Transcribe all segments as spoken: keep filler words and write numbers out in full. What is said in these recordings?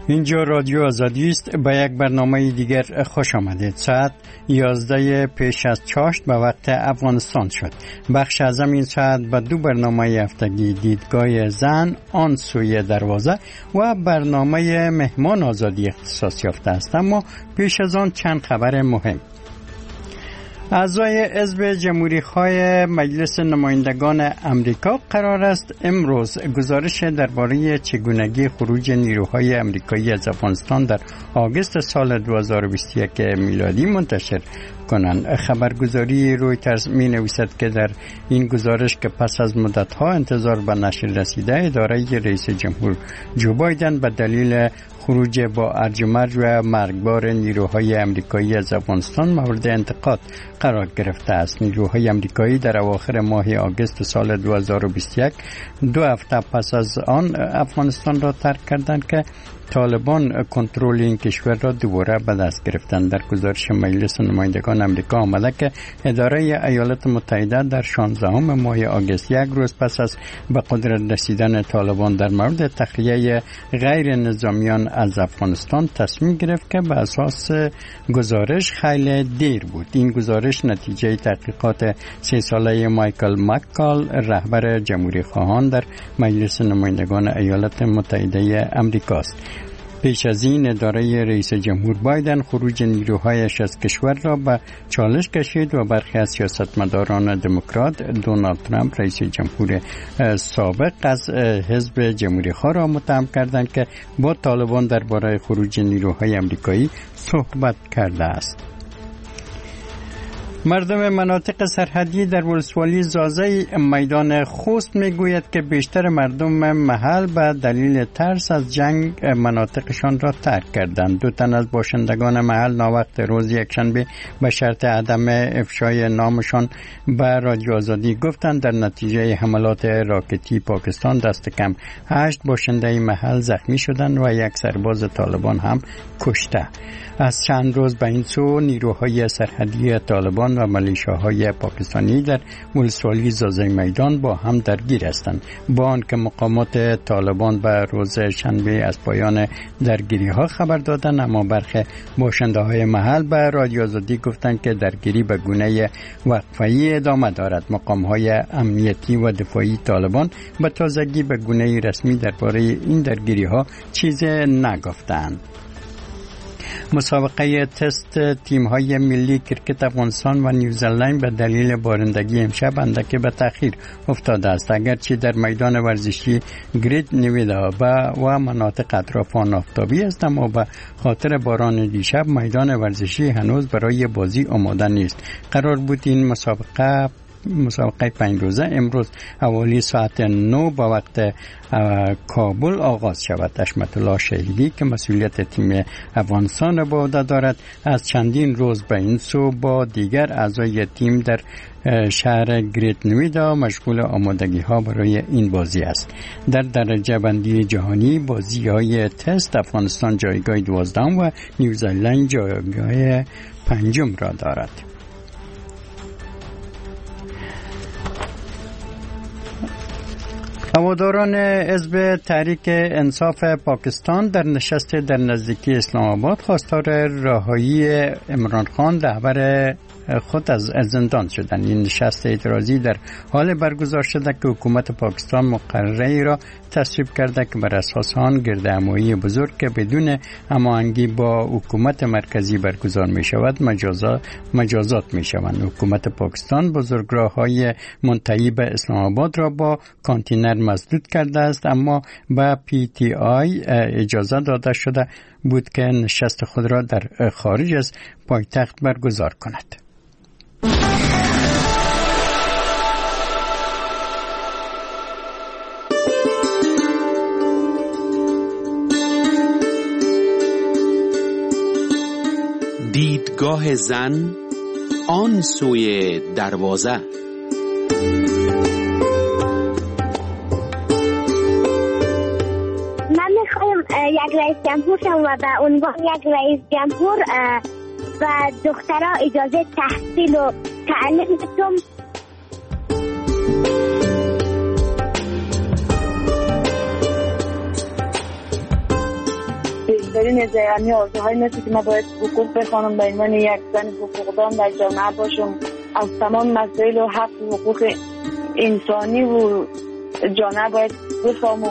اینجا رادیو آزادی است. با یک برنامه دیگر خوش آمدید. ساعت یازده پیش از چاشت به وقت افغانستان شد. بخش اعظم این ساعت به دو برنامه هفتگی دیدگاه زن، آن سوی دروازه و برنامه مهمان آزادی اختصاص یافته است. اما پیش از آن چند خبر مهم. اعضای حزب جمهوری‌خواه مجلس نمایندگان امریکا قرار است امروز گزارش درباره چگونگی خروج نیروهای امریکایی از افغانستان در آگوست سال دو هزار و بیست و یک میلادی منتشر کنند. خبرگزاری رویترز می نویسد که در این گزارش که پس از مدت‌ها انتظار به نشر رسیده، اداره رئیس جمهور جو بایدن به دلیل خروج با ارج و مرج و مرگبار نیروهای امریکایی از افغانستان مورد انتقاد قرار گرفته است. نیروهای امریکایی در اواخر ماه آگوست سال دو هزار و بیست و یک، دو هفته پس از آن افغانستان را ترک کردند که طالبان کنترل این کشور را دوباره به دست گرفتند. در گزارش مجلس نمایندگان امریکا آمده که اداره ایالات متحده در شانزدهم ماه آگوست، یک روز پس از به قدرت رسیدن طالبان در مورد تخلیه غیر نظامیان از افغانستان تصمیم گرفت که به اساس گزارش خیلی دیر بود. این گزارش نتیجه تحقیقات سه ساله مایکل مکال، رهبر جمهوری خواهان در مجلس نمایندگان ایالات متحده امریکا است. پیش از این اداره رئیس جمهور بایدن خروج نیروهایش از کشور را به چالش کشید و برخی از سیاستمداران دموکرات دونالد ترامپ رئیس جمهور سابق از حزب جمهوری خواه را متهم کردند که با طالبان درباره خروج نیروهای امریکایی صحبت کرده است. مردم مناطق سرحدی در ولسوالی زازه میدان خوست میگوید که بیشتر مردم محل به دلیل ترس از جنگ مناطقشان را ترک کردند. دو تن از باشندگان محل ناوقت روز یکشنبه به شرط عدم افشای نامشان به رادیو آزادی گفتند در نتیجه حملات راکتی پاکستان دست کم هشت باشنده محل زخمی شدند و یک سرباز طالبان هم کشته. از چند روز به این سو نیروهای سرحدی طالبان و ملیشاهای پاکستانی در ولسوالی زازه میدان با هم درگیر هستند. با آنکه مقامات طالبان به روز شنبه از پایان درگیری ها خبر دادند، اما برخی باشنده های محل به رادیو آزادی گفتند که درگیری به گونه وقفه‌ای ادامه دارد. مقام های امنیتی و دفاعی طالبان به تازگی به گونه رسمی درباره این درگیری ها چیزی نگفتند. مسابقه تست تیم‌های ملی کرکت افغانستان و نیوزلند به دلیل بارندگی امشب اندکی به تأخیر افتاده است. اگرچه در میدان ورزشی گرید نویدا و مناطق اطراف آن آفتابی است، اما به خاطر باران دیشب میدان ورزشی هنوز برای بازی آماده نیست. قرار بود این مسابقه مسابقه پنج روزه امروز حوالی ساعت نه با وقت کابل آغاز شود. حشمت الله شهیدی که مسئولیت تیم افغانستان را به عهده دارد از چندین روز به این سو با دیگر اعضای تیم در شهر گریت نویدا مشغول آمادگی ها برای این بازی است. در درجه بندی جهانی بازی های تست افغانستان جایگاه دوازدهم و نیوزلند جایگاه پنجم را دارد. هواداران حزب تحریک انصاف پاکستان در نشست در نزدیکی اسلام آباد خواستار رهایی عمران خان رهبر خود از زندان شدند. این نشست اعتراضی در حال برگزار شده که حکومت پاکستان مقرری را تصویب کرده که بر اساس آن گردهمایی بزرگ که بدون هماهنگی با حکومت مرکزی برگزار می شود مجازات مجازات می شوند. حکومت پاکستان بزرگراه‌های منتهی به اسلام آباد را با کانتینر مسدود کرده است، اما به پی تی آی اجازه داده شده بود که نشست خود را در خارج از پایتخت برگزار کند. دیدگاه زن، آن سوی دروازه. من میخوایم یک رئیس جمهور شم و به عنوان یک رئیس جمهور و دخترها اجازه تحصیل و تعلیم بدم. میزه، همین آرزوهای مثل که ما باید حقوق بخوانم به عنوان یک زن حقوقدان در جامعه باشم، از تمام مسائل و حق و حقوق انسانی و جامعه باید بفهمم.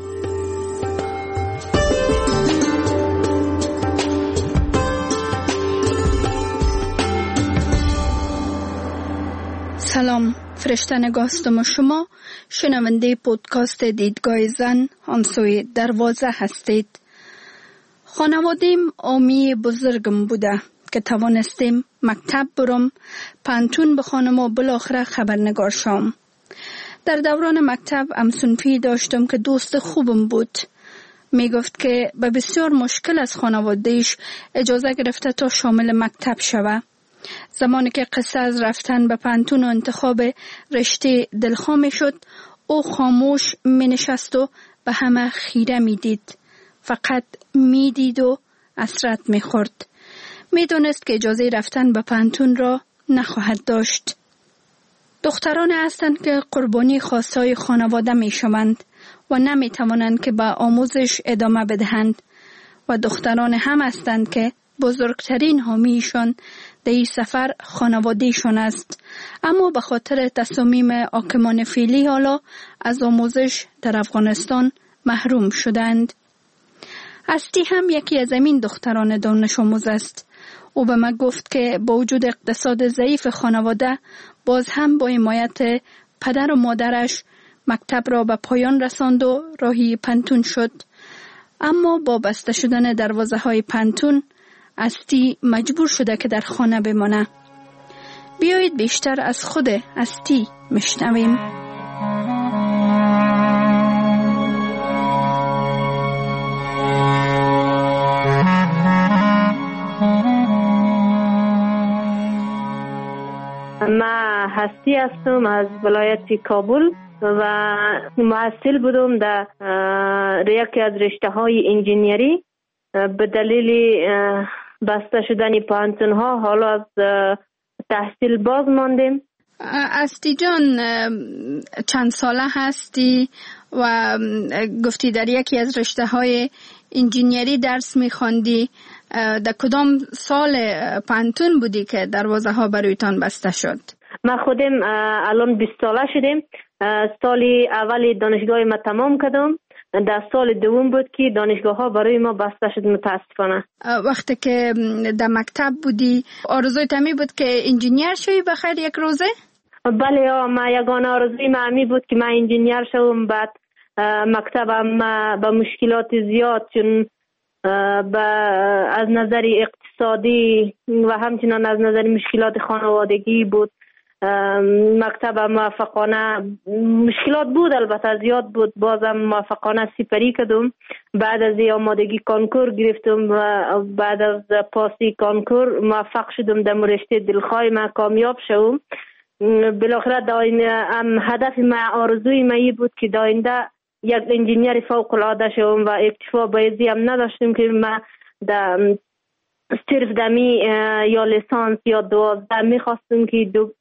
سلام، فرشته نگاستم و شما شنونده پودکاست دیدگاه زن همسوی دروازه هستید. خانوادیم آمی بزرگم بوده که توانستیم مکتب برم، پانتون بخوانم و بالاخره خبرنگار شم. در دوران مکتب همسنفی داشتم که دوست خوبم بود. می گفت که به بسیار مشکل از خانوادهش اجازه گرفته تا شامل مکتب شوه. زمانی که قصه از رفتن به پانتون و انتخاب رشته دلخواه می شد، او خاموش می نشست و به همه خیره می دید. فقط می دید و حسرت می خورد. می دونست که اجازه رفتن به پانتون را نخواهد داشت. دختران هستند که قربانی خواستهای خانواده می شوند و نمی توانند که به آموزش ادامه بدهند، و دختران هم هستند که بزرگترین حامیشان در این سفر خانوادهشان است، اما به خاطر تصامیم حاکمان فعلی حالا از آموزش در افغانستان محروم شدند. هستی هم یکی از این دختران دانش آموز است. او به من گفت که با وجود اقتصاد ضعیف خانواده باز هم با حمایت پدر و مادرش مکتب را به پایان رساند و راهی پانتون شد. اما با بسته شدن دروازه های پانتون هستی مجبور شده که در خانه بمانه. بیایید بیشتر از خود هستی میشنویم. من هستی هستم از ولایت کابل و محصل بودم در یکی از رشته های انجینیری. به دلیل بسته شدن پانتون ها حالا از تحصیل باز ماندیم. هستی جان، چند ساله هستی و گفتی در یکی از رشته های انجینیری درس میخواندی؟ در کدام سال پانتون بودی که دروازه ها برایتان بسته شد؟ ما خودم الان بیست ساله شدیم. سال اول دانشگاه ما تمام کردم. در سال دوم بود که دانشگاه ها برای ما بسته شد متاسفانه. وقتی که در مکتب بودی آرزوی تمی بود که انجینیر شوی بخیر یک روزه؟ بله، ما یگانه آرزوی ما همی بود که من انجینیر شوم. بعد مکتبم با مشکلات زیاد، چون با از نظر اقتصادی و همچنان از نظر مشکلات خانوادگی بود. مکتب موفقانه مشکلات بود، البته زیاد بود، بازم موفقانه سپری کردم. بعد از آمادگی کنکور گرفتم و بعد از پاسی کنکور موفق شدم در رشته دلخواه من کامیاب شدم. بالاخره داین هدف من، آرزوی من بود که داینده یک انجینیر فوق العاده شدم و اکتفا به ازیم نداشتم که من در صرف دمی یا لیسانس یا دوازده میخواستم که دو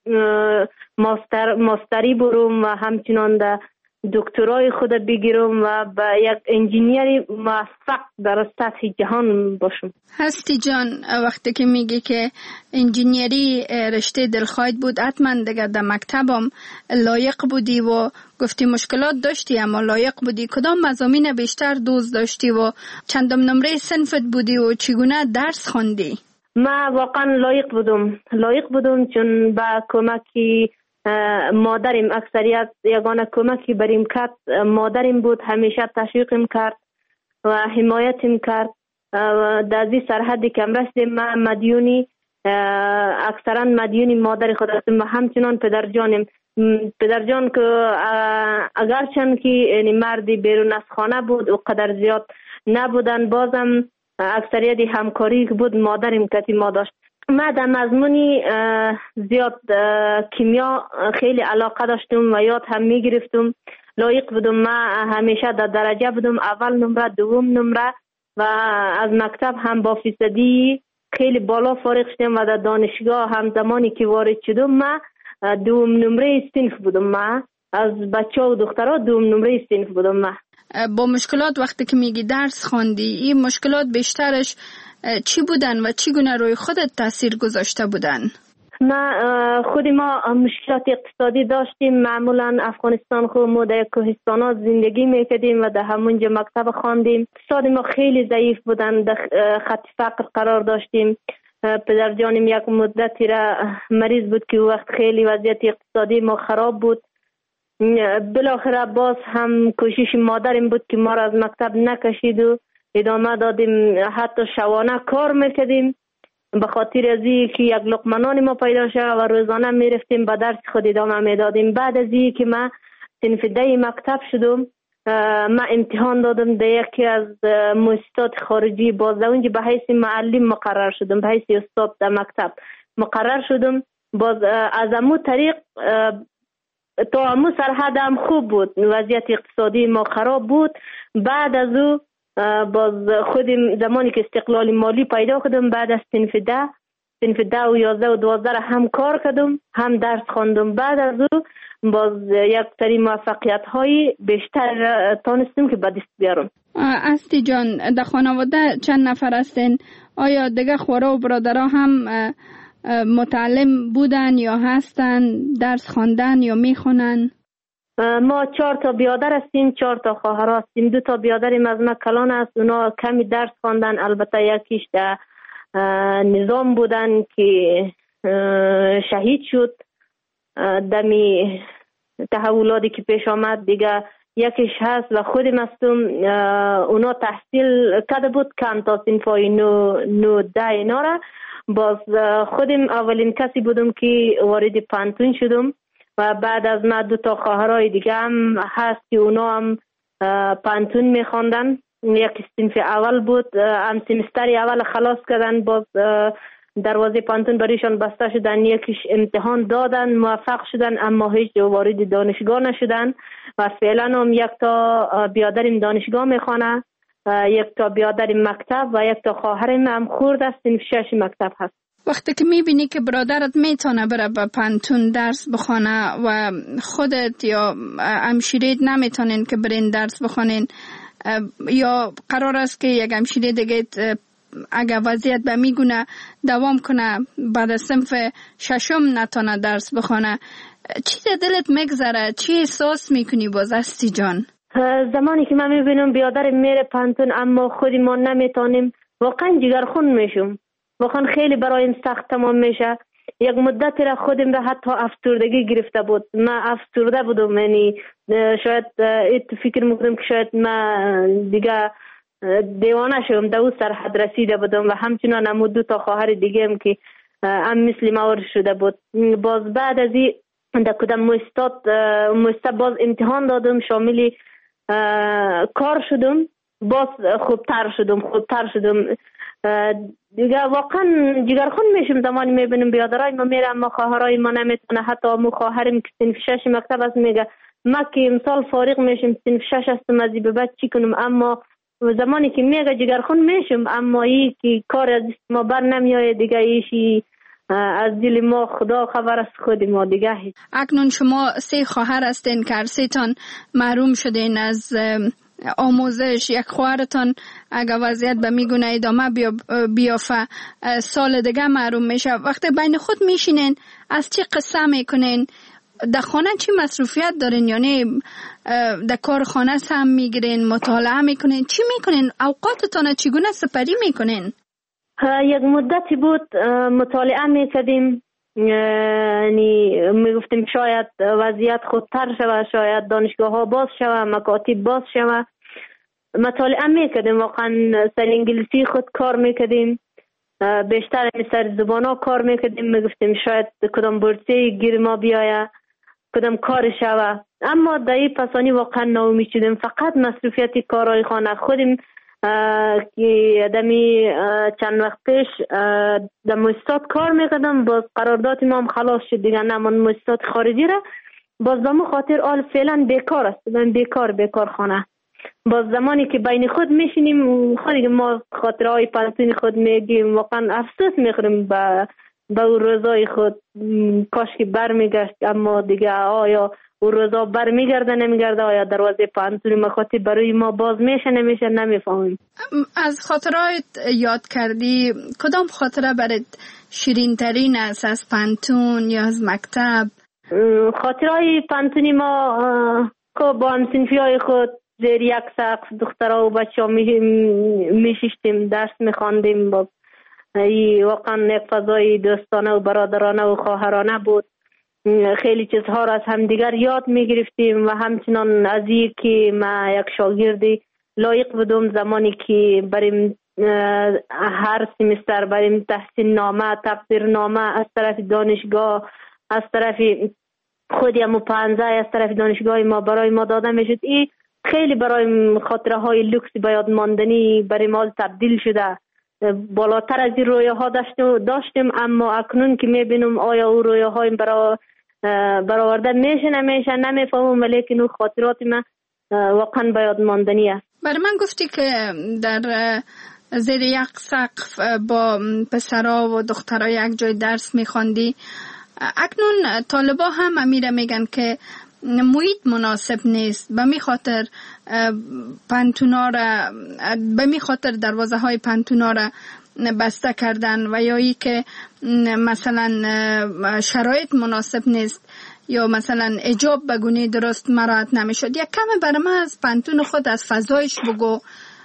ماستر ماستری برم و همچنان در دکترای خود بگیرم و به یک انجینیری موفق در سطح جهان باشم. هستی جان، وقتی که میگی که انجینیری رشته دلخواهت بود، حتما دیگه در مکتبم لایق بودی و گفتی مشکلات داشتی اما لایق بودی. کدام مضامین بیشتر دوست داشتی و چندم نمره صنفت بودی و چگونه درس خوندی؟ ما واقعا لایق بودم لایق بودم چون با کمکی مادرم، اکثریت یگانه کمکی بریم کرد مادرم بود. همیشه تشویقم کرد و حمایتم کرد. در این سرحدی که رسیدم ما مدیونی، اکثرا مدیونی مادر خود هستم و همچنان پدرجانم. پدرجان که اگرچند که یعنی مردی بیرون از خانه بود و قدر زیاد نبودن، بازم اکثریت همکاری که بود مادرم کتی ما داشت. من در مضمونی زیاد کیمیا خیلی علاقه داشتم و یاد هم می گرفتم. لایق بودم. من همیشه در درجه بودم، اول نمره، دوم نمره و از مکتب هم با فیصدی خیلی بالا فارغ شدم و در دانشگاه هم زمانی که وارد شدم من دوم نمره صنف بودم. من از بچه و دخترها دوم نمره صنف بودم. من با مشکلات وقتی که میگی درس خواندی، این مشکلات بیشترش چی بودن و چی گونه روی خودت تاثیر گذاشته بودن؟ ما خود ما مشکلات اقتصادی داشتیم. معمولا افغانستان خود ما در کوهستانات زندگی میکردیم و در همونجا مکتب خواندیم. اقتصاد ما خیلی ضعیف بودن، در خط فقر قرار داشتیم. پدر جانم یک مدتی را مریض بود که وقت خیلی وضعیت اقتصادی ما خراب بود. بالاخره باز هم کوشش مادرم بود که ما را از مکتب نکشید و ادامه دادیم، حتی شبانه کار میکردیم به خاطر از این که یک لقمه نان ما پیدا شد و روزانه میرفتیم به درس خود ادامه میدادیم. بعد از این که من صنف ده مکتب شدم، من امتحان دادم در یکی از مؤسسات خارجی، باز اونجا به حیث معلم مقرر شدم، به حیث استاد در مکتب مقرر شدم. باز از امو طریق تا امو سرحد هم خوب بود، وضعیت اقتصادی ما خراب بود. بعد از او باز خودم زمانی که استقلال مالی پیدا کردم، بعد از صنف ده صنف ده و یازده و دوازده هم کار کردم، هم درس خواندم. بعد از او باز یک سری موفقیت های بیشتر تانستم که به دست بیارم. استی جان، در خانواده چند نفر هستین؟ آیا دیگه خورا و برادرها هم متعلم بودن یا هستن، درس خواندن یا میخونن؟ ما چهار تا بیادر هستیم، چهار تا خواهر هستیم. دو تا بیادریم از ما کلان است، اونا کمی درس خواندن، البته یکیش در نظام بودن که شهید شد دمی تحولاتی که پیش آمد. دیگه یکیش هست و خودم هستم، اونا تحصیل کرده بود کم تا صنفای نو نو ده اینا را. باز خودم اولین کسی بودم که وارد پانتون شدم و بعد از ما دو تا خواهرای دیگه هم هست که اونا هم پانتون میخواندن. یک صنف اول بود، هم سمستر اول خلاص کردن، باز دروازه پانتون بریشان بسته شدن، یکیش امتحان دادن موفق شدن اما هیچ وارد دانشگاه نشدن و فعلا هم یک تا بیادریم دانشگاه میخوانه، یک تا بیادریم مکتب و یک تا خواهریم هم خورد است صنف شش مکتب هست. وقتی که میبینی که برادرت میتونه بره به پانتون درس بخونه و خودت یا همشیرت نمیتونین که برین درس بخونین، یا قرار است که یک همشیره دیگه اگر وضعیت به میگونه دوام کنه بعد از صنف ششم نتونه درس بخونه، چی در دلت میگذره؟ چی احساس میکنی باز استی جان؟ زمانی که من میبینم بیادر میره پانتون اما خودی ما نمیتونیم، واقعا جگرخون میشم، واقعا خیلی برایم سخت تمام میشه. یک مدت را خودم را حتی افسردگی گرفته بود، من افسرده بودم، یعنی شاید ایت فکر میکنم که شاید من دیگه دیوانه شدم، در اون سرحد رسیده بودم و همچنان هم دو تا خواهر دیگه هم که هم مثل ما شده بود. باز بعد از این در کدام مؤسسات مؤسسه باز امتحان دادم، شامل کار شدم، باز خوبتر شدم خوبتر شدم دیگه. واقعا جگرخون میشم زمانی میبینم بیادرای ما میره اما خواهرای ما نمیتونه. حتی امو خواهرم که صنف شش مکتب است میگه ما که امسال فارغ میشم صنف شش هستم از به بعد چی کنم، اما زمانی که میگه جگرخون میشم، اما ای که کار از ما بر نمیایه دیگه، ایشی از دل ما خدا خبر است، خود ما دیگه. اکنون شما سه خواهر هستین که هر سه تان محروم شدین از آموزش. یک خواهرتان اگر وضعیت به میگونه ادامه بیافه سال دیگه محروم میشه. وقتی بین خود میشینین از چی قصه میکنین؟ در خانه چی مصروفیت دارین؟ یعنی در کار خانه هم میگیرین، مطالعه میکنین، چی میکنین؟ اوقاتتان چگونه سپری میکنین؟ یک مدتی بود مطالعه میکردیم، یعنی میگفتیم شاید وضعیت خودتر شود، شاید دانشگاه ها باز شود، مکاتب باز شود. مطالعه میکردیم، واقعا سر انگلیسی خود کار میکردیم، بیشتر سر زبان ها کار میکردیم، میگفتیم شاید کدام بورسیه گیر ما بیایه، کدام کار شود. اما در این پسانی واقعا ناامید شدیم، فقط مصروفیت کارهای خانه خودیم که دمی چند وقت پیش در مؤسسات کار میکردم، باز قرارداد ما هم خلاص شد دیگه، نمان مؤسسات خارجی را. باز دمو خاطر آل فعلا بیکار است، من بیکار بیکار خانه. باز زمانی که بین خود میشینیم خودی ما خاطرهای پانتون خود میگیم، واقعا افسوس میخوریم به به روزای خود، کاش که بر میگشت، اما دیگه آیا او روزا برمیگرده نمیگرده، آیا دروازه پانتون مخاطب برای ما باز میشه نمیشه نمیفهمیم. از خاطرات یاد کردی کدام خاطره برات شیرین ترین است از پانتون یا از مکتب؟ خاطرهای پانتونی ما که با همسنفی های خود زیر یک سقف دخترها و بچه ها میشیشتیم، درس میخواندیم. با واقعا یک فضای دوستانه و برادرانه و خواهرانه بود. خیلی چیزها را از همدیگر یاد میگرفتیم و همچنان از این که ما یک شاگردی لایق بودم زمانی که بریم هر سیمستر بریم تحصیل نامه تقدیر نامه از طرف دانشگاه، از طرف خودی همو پانزه از طرف دانشگاه ما برای ما داده میشد. این خیلی برای خاطره های لوکس به یاد ماندنی برای ما تبدیل شده. بالاتر از این رویه ها داشتیم، اما اکنون که میبینم آیا او رویه های برای برآورده میشه نمیشه نمیفهمم، ولیکن او خاطرات من واقعا به یاد ماندنی است. برای من گفتی که در زیر یک سقف با پسرها و دخترها یک جای درس میخواندی. اکنون طالبا هم امیره میگن که محیط مناسب نیست، به می خاطر پانتونا را به می خاطر دروازه های پانتونا را بسته کردن و یا ای که مثلا شرایط مناسب نیست یا مثلا حجاب به گونه درست مراعات نمیشد. یک کم برای من از پانتون خود از فضایش بگو،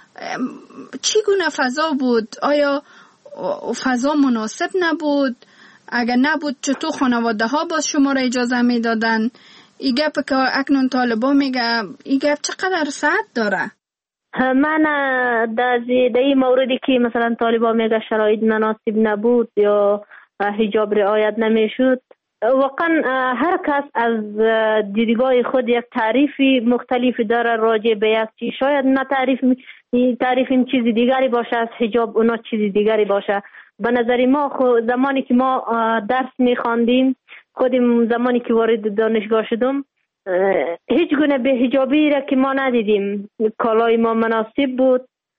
چی گونه فضا بود؟ آیا فضا مناسب نبود؟ اگر نبود چطور خانواده ها باز شما را اجازه می دادن؟ این گپ که اکنون طالبا میگه این گپ چقدر صحت داره؟ من در این موردی که مثلا طالبا میگه شرایط مناسب نبود یا حجاب رعایت نمیشد، واقعا هر کس از دیدگاه خود یک تعریفی مختلفی داره راجع به یک چیز. شاید نه تعریف تعریف این چیزی دیگری باشه از حجاب، اونا چیزی دیگری باشه. به نظر ما خود زمانی که ما درس میخواندیم، خودم زمانی که وارد دانشگاه شدم هیچ گونه به حجابی را که ما ندیدیم. کالای ما مناسب بود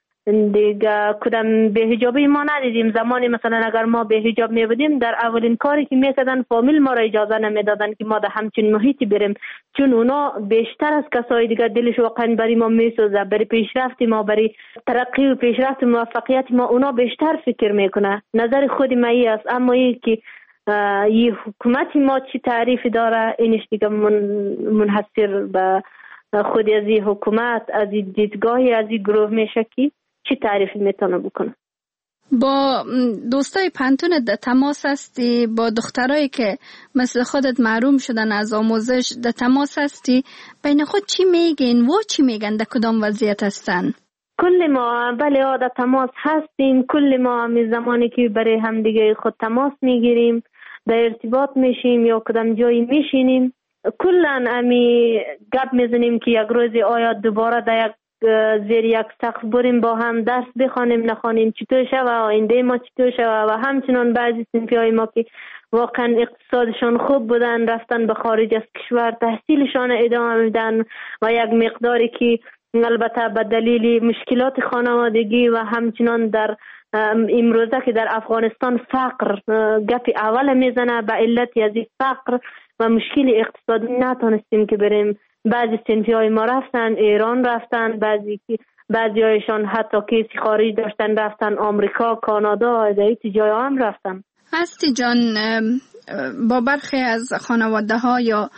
دیگه، کدام به حجابی ما ندیدیم. زمانی مثلا اگر ما به حجاب می بودیم در اولین کاری که میکردن فامیل ما را اجازه نمیدادن که ما در همچین محیطی بریم، چون اونا بیشتر از کسای دیگه دلش واقعا برای ما میسوزه، برای پیشرفت ما، برای ترقی و پیشرفت و موفقیت ما اونا بیشتر فکر میکنه. نظر خود ما ای است. اما این که این حکومت ما چی تعریفی داره، اینش دیگه من منحصر به خود از این حکومت، از این دیدگاهی از این گروه میشه که چی تعریفی میتونه بکنه. با دوستای پانتون در تماس هستی؟ با دخترایی که مثل خودت محروم شدن از آموزش در تماس هستی؟ بین خود چی میگین و چی میگن؟ در کدام وضعیت هستن؟ کل ما بله در تماس هستیم. کل ما همی زمانی که برای همدیگه خود تماس میگیریم، در ارتباط میشیم یا کدام جایی میشینیم، کلن همی گپ میزنیم که یک روزی آیا دوباره در یک زیر یک سقف بریم با هم درس بخوانیم نخوانیم، چطور شوه آینده ما چطور شوه. و همچنان بعضی صنفی های ما که واقعا اقتصادشان خوب بودن رفتن به خارج از کشور تحصیلشان ادامه میدن و یک مقداری که البته به دلیل مشکلات خانوادگی و همچنان در امروزه که در افغانستان فقر گپ اول میزنه، به علت از فقر و مشکل اقتصادی نتونستیم که بریم. بعضی صنفی های ما رفتن ایران، رفتن بعضی بعضی هایشان حتی کیسی خارج داشتن رفتن آمریکا، کانادا، دیگه جای هم رفتن. هستی جان، با برخی از خانواده ها یا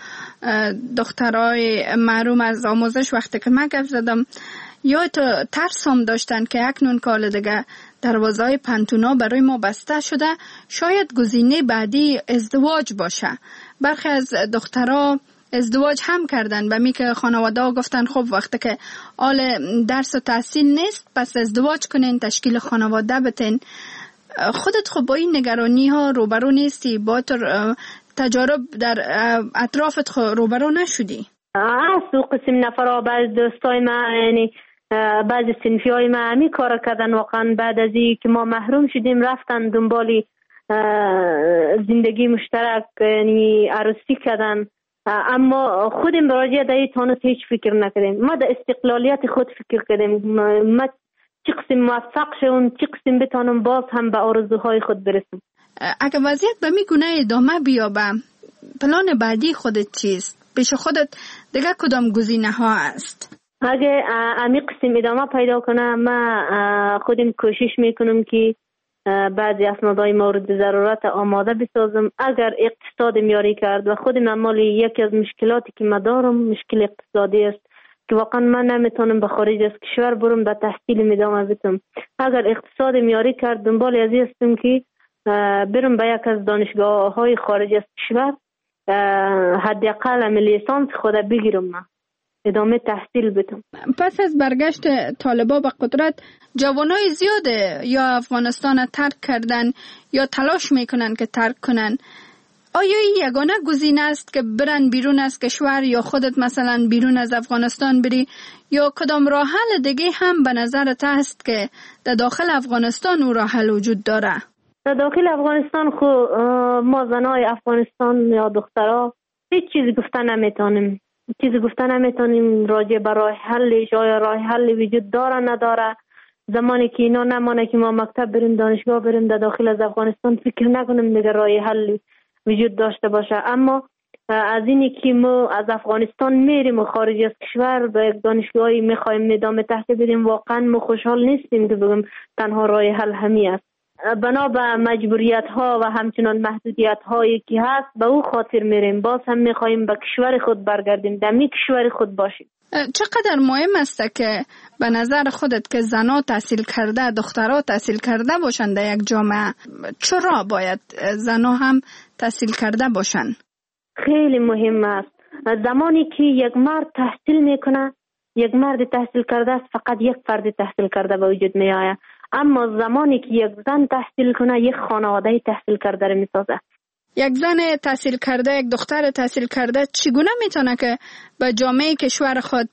دخترای محروم از آموزش وقتی که من گپ زدم، یا تو ترس هم داشتن که اکنون کال دیگه دروازه های پانتونا برای ما بسته شده، شاید گزینه بعدی ازدواج باشه. برخی از دخترها ازدواج هم کردن و می که خانواده ها گفتن خب وقتی که آل درس و تحصیل نیست پس ازدواج کنین، تشکیل خانواده بتین. خودت خب با این نگرانی ها روبرو نیستی؟ با تجارب در اطرافت روبرو نشدی؟ از دو قسم نفرها بعض دوستای ما یعنی بعضی صنفی های ما همی کار کردن. واقعا بعد از این که ما محروم شدیم رفتن دنبالی زندگی مشترک یعنی عروسی کردن، اما خودم براجع در این تانست هیچ فکر نکردیم. ما در استقلالیت خود فکر کردیم، ما چی قسم موفق شوم، چی قسم بتانم باز هم به آرزوهای خود برسم. اگر وضعیت به می گونه ادامه بیابم، پلان بعدی خودت چیست؟ پیش خودت دیگه کدام گزینه ها است؟ اگه امی قسم ادامه پیدا کنه ما خودم کوشش میکنم که بعضی اسنادهای مورد ضرورت آماده بسازم. اگر اقتصاد میاری کرد و خودم مالی یکی از مشکلاتی که من دارم مشکل اقتصادی است که واقعا من نمیتونم به خارج از کشور برم به تحصیل ادامه بدم. اگر اقتصاد میاری کرد دنبال از این هستم که برم به یک از دانشگاه های خارج از کشور حداقل لیسانس خود بگیرم من ادامه تحصیل بدم. پس از برگشت طالبا به قدرت جوانای زیاده یا افغانستان ترک کردن یا تلاش میکنن که ترک کنن. آیا این یگانه گزینه است که برن بیرون از کشور یا خودت مثلا بیرون از افغانستان بری یا کدام راه حل دیگه هم به نظرت هست که در داخل افغانستان او راه حل وجود داره؟ در داخل افغانستان خو ما زنای افغانستان یا دخترها هیچ چیزی گفتن نمیتونیم. چیزی گفتن نمیتونیم راجع به راه حل یا راه حل وجود داره نداره. زمانی که اینا نمانه که ما مکتب بریم دانشگاه بریم در داخل از افغانستان فکر نکنیم دیگه راه حل وجود داشته باشه. اما از اینی که ما از افغانستان میریم و خارج از کشور به یک دانشگاهی میخوایم ادامه تحصیل بدیم واقعا ما خوشحال نیستیم که بگم تنها راه حل همین است. بنا به مجبوریت ها و همچنان محدودیت هایی که هست به او خاطر میریم. باز هم میخوایم به کشور خود برگردیم، در می کشور خود باشیم. چقدر مهم است که به نظر خودت که زنها تحصیل کرده دخترها تحصیل کرده باشند در یک جامعه؟ چرا باید زنها هم تحصیل کرده باشند؟ خیلی مهم است. زمانی که یک مرد تحصیل میکنه، یک مرد تحصیل کرده است، فقط یک فرد تحصیل کرده به وجود می آید. اما زمانی که یک زن تحصیل کنه یک خانواده تحصیل کرده رو میسازه. یک زن تحصیل کرده، یک دختر تحصیل کرده چگونه میتونه که به جامعه کشور خود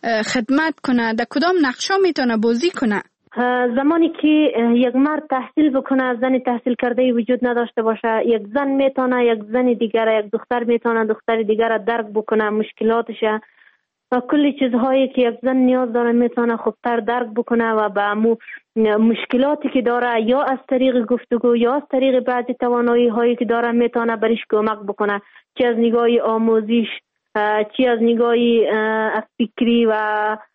خدمت کنه؟ در کدام نقشا میتونه بازی کنه؟ زمانی که یک مرد تحصیل بکنه زن تحصیل کرده وجود نداشته باشه، یک زن میتونه یک زن دیگر، یک دختر میتونه دختر دیگر درک بکنه مشکلاتش و کلی چیزهایی که یک زن نیاز داره میتونه خوبتر درک بکنه و به امو مشکلاتی که داره یا از طریق گفتگو یا از طریق بعضی توانایی هایی که داره میتونه برش کمک بکنه، چه از نگاه آموزش، چه از نگاه فکری و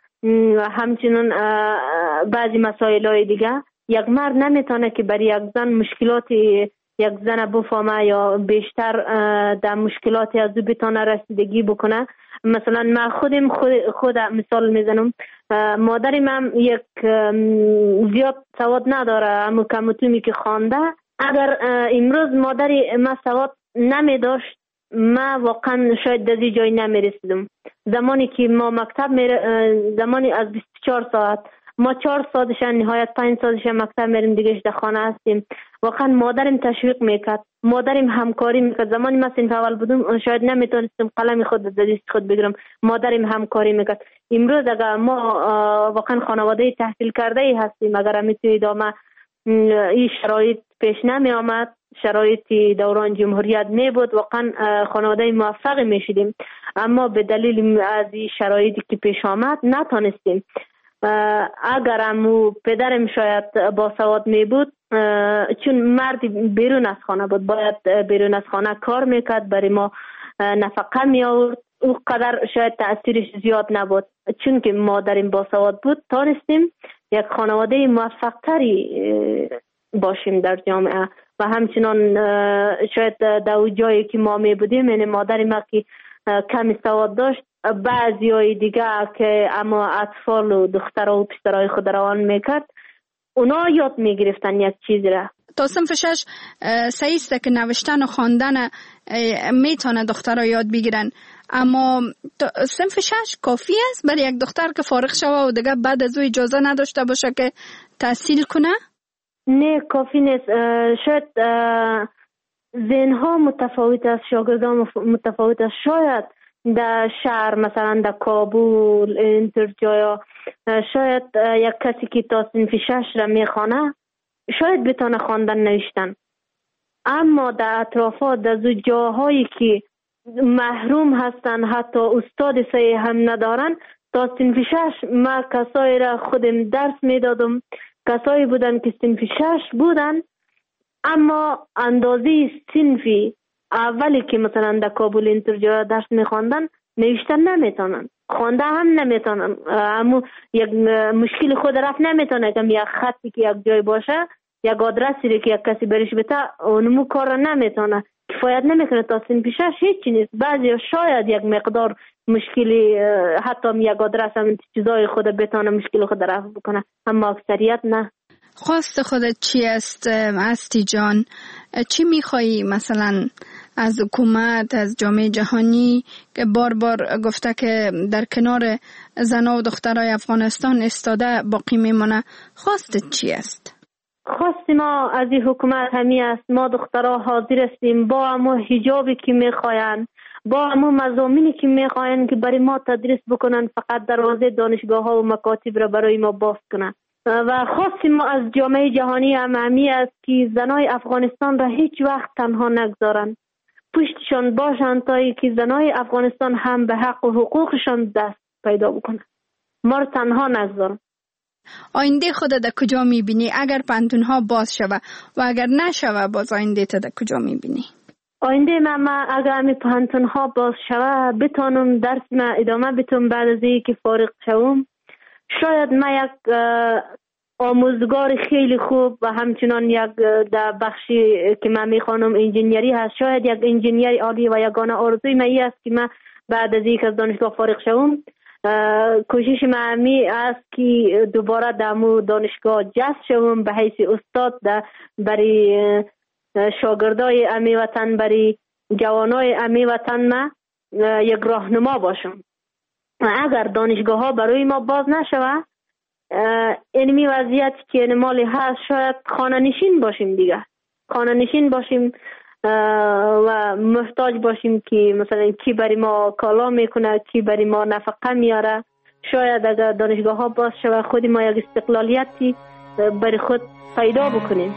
همچنین بعضی مسائل های دیگه. یک مرد نمیتونه که برای یک زن مشکلاتی یک زن بفهمه یا بیشتر در مشکلاتی از او بتونه رسیدگی بکنه. مثلا من خودم خود, خود مثال میزنم. مادرم هم یک زیاد سواد نداره، اما کمتومی که خوانده. اگر امروز مادری من سواد نمی داشت من واقعا شاید در این جای نمی رسیدم. زمانی که ما مکتب می زمانی از بیست و چهار ساعت ما چهار ساعتش نهایت پنج ساعتش مکتب میریم دیگه در خانه هستیم. واقعا مادرم تشویق میکرد، مادرم همکاری میکرد. زمانی من صنف اول بودم شاید نمیتونستم قلم خود در دست خود بگیرم، مادرم همکاری میکرد. امروز اگر ما واقعا خانواده تحصیل کرده ای هستیم، اگر همیشه ادامه این شرایط پیش نمی آمد، شرایط دوران جمهوریت می بود، واقعا خانواده موفق می شدیم. اما به دلیل از این شرایطی که پیش آمد نتونستیم. اگر امو پدرم شاید با سواد می بود، چون مرد بیرون از خانه بود، باید بیرون از خانه کار میکرد، برای ما نفقه می آورد، او قدر شاید تأثیرش زیاد نبود. چون که مادرم با سواد بود تانستیم یک خانواده موفق تری باشیم در جامعه و همچنان شاید در جایی که ما می بودیم، یعنی مادر ما که کمی سواد داشت، بعضی های دیگه که اما اطفال و دخترها و پسرهای خود روان میکرد، اونا یاد میگرفتن یک چیز را. تا صنف شش سعیسته که نوشتن و خواندن میتونه دخترها یاد بگیرن، اما صنف شش کافی است برای یک دختر که فارغ شوه و دیگه بعد از او اجازه نداشته باشه که تحصیل کنه؟ نه کافی نیست. شاید ذهنها متفاوت است، شاگردان متفاوت است. شاید در شهر مثلا در کابل اینطور جایا شاید یک کسی که تا صنف شش را میخوانه شاید بتونه خواندن نوشتن، اما در اطرافات در جاهایی که محروم هستن حتی استاد صحیح هم ندارن، تا صنف شش ما کسایی را خودم درس میدادم، کسایی بودن که صنف شش بودن اما اندازه صنفی اولی که مثلا در کابل اینطور جا درس میخواندن نوشتن نمیتونن، خوانده هم نمیتونن، اما یک مشکل خود رفت نمیتونه که یک خطی که یک جای باشه، یک آدرسی که یک کسی برش بده اونمو کار نمیتونه، کفایت نمیکنه تا سن پیشش هیچی نیست. بعضی شاید یک مقدار مشکلی حتی یک آدرس هم چیزای خود بتونه مشکل خود رفت بکنه، اما اکثریت نه. خواست خودت چی است استی جان؟ چی میخوایی مثلا از حکومت، از جامعه جهانی که بار بار گفته که در کنار زنان و دخترای افغانستان استاده باقی میمونه، خواستت چی است؟ خواست ما از این حکومت همی است ما دخترها حاضر هستیم با همو حجابی که میخواین، با همو مضامینی که میخواین که برای ما تدریس بکنن، فقط دروازه دانشگاه ها و مکاتب را برای ما باز کنن. و خواستیم ما از جامعه جهانی هم همی است که زنای افغانستان را هیچ وقت تنها نگذارن، پشتشان باشن تا ای که زنای افغانستان هم به حق و حقوقشان دست پیدا بکنن، ما را تنها نگذارن. آینده خودت در کجا میبینی اگر پانتونها باز شوه و اگر نشوه باز آینده تا در کجا میبینی؟ آینده من, من اگر همی پانتونها باز شوه بتانم درس من ادامه بتونم، بعد از این که فارغ شوم شاید من یک آموزگار خیلی خوب و همچنان یک در بخشی که من میخوانم انجینیری هست، شاید یک انجینیر عالی و یگانه آرزوی من این است که من بعد از این که از دانشگاه فارغ شوم کوشش من همی است که دوباره در مو دانشگاه جذب شوم به حیث استاد در برای شاگردای امی وطن، برای جوانای امی وطن ما یک راهنما باشم. اگر دانشگاه ها برای ما باز نشوه اینمی وضعیت که نمالی هست شاید خانه نشین باشیم دیگه، خانه نشین باشیم و محتاج باشیم که مثلا کی برای ما کالا میکنه، کی برای ما نفقه میاره. شاید اگر دانشگاه ها باز شوه خود ما یک استقلالیتی برای خود پیدا بکنیم.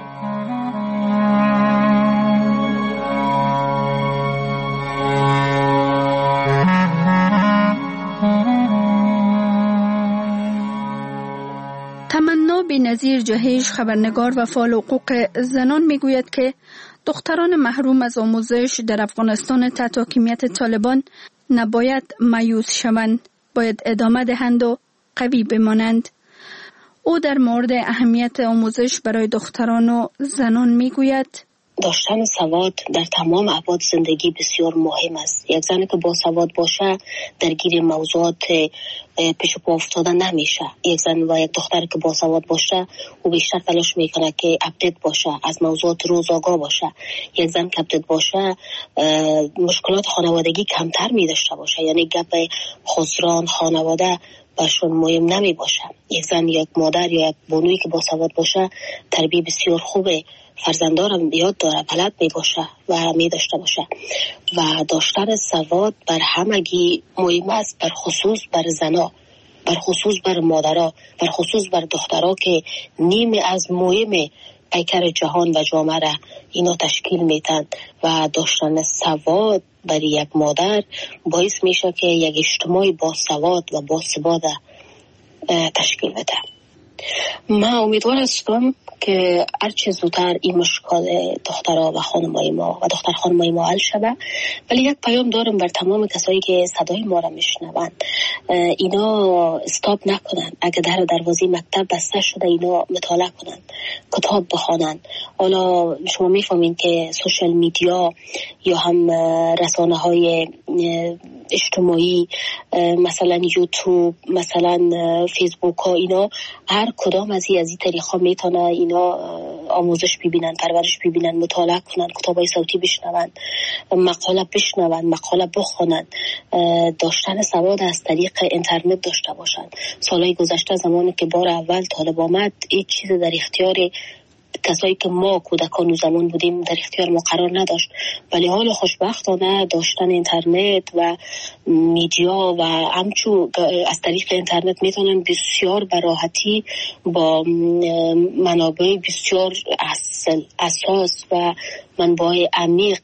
تمنا بی‌نظیر جهش، خبرنگار و فعال حقوق زنان میگوید که دختران محروم از آموزش در افغانستان تحت حاکمیت طالبان نباید مایوس شوند، باید ادامه دهند و قوی بمانند. او در مورد اهمیت آموزش برای دختران و زنان میگوید داشتن سواد در تمام ابعاد زندگی بسیار مهم است. یک زنی که با سواد باشه درگیر موضوعات پیش پا افتاده نمیشه. یک زن و یک دختر که با سواد باشه او بیشتر تلاش میکنه که اپدیت باشه، از موضوعات روز آگاه باشه. یک زن که اپدیت باشه مشکلات خانوادگی کمتر میداشته باشه، یعنی گپ خسران خانواده برشون مهم نمی باشه. یک زن یک مادر یا یک بانویی که با سواد باشه تربیت بسیار خوبه، فرزندارم یاد داره، بلد می باشه و می داشته باشه. و داشتن سواد بر همگی مهم است، بر خصوص بر زنا، بر خصوص بر مادرها، بر خصوص بر دخترها که نیم از مهم پیکر جهان و جامعه را اینا تشکیل میتن. و داشتن سواد برای یک مادر باعث میشه که یک اجتماع با سواد و با ثبات تشکیل بده. من امیدوار هستم که هرچه زودتر این مشکل دخترها و خانمای ما و دختر خانمای ما حل شود. ولی یک پیام دارم بر تمام کسایی که صدای ما را میشنوند، اینا استاپ نکنن. اگه در دروازه مکتب بسته شده اینا مطالعه کنن، کتاب بخوانن. حالا شما میفهمین که سوشال میدیا یا هم رسانه های اجتماعی مثلا یوتیوب، مثلا فیسبوک ها، اینا هر کدام از این از این طریقا میتونه اینا آموزش ببینن، پرورش ببینن، مطالعه کنن، کتابای صوتی بشنون، مقاله بشنون، مقاله بخونن. داشتن سواد از طریق اینترنت داشته باشن. سالهای گذشته زمانی که بار اول طالب آمد این چیز در اختیار کسایی که ما کودکان و زمان بودیم در اختیار ما قرار نداشت. ولی حال خوشبختانه داشتن اینترنت و میدیا و همچو از طریق اینترنت میتونن بسیار براحتی با منابع بسیار اصل اساس و منبع عمیق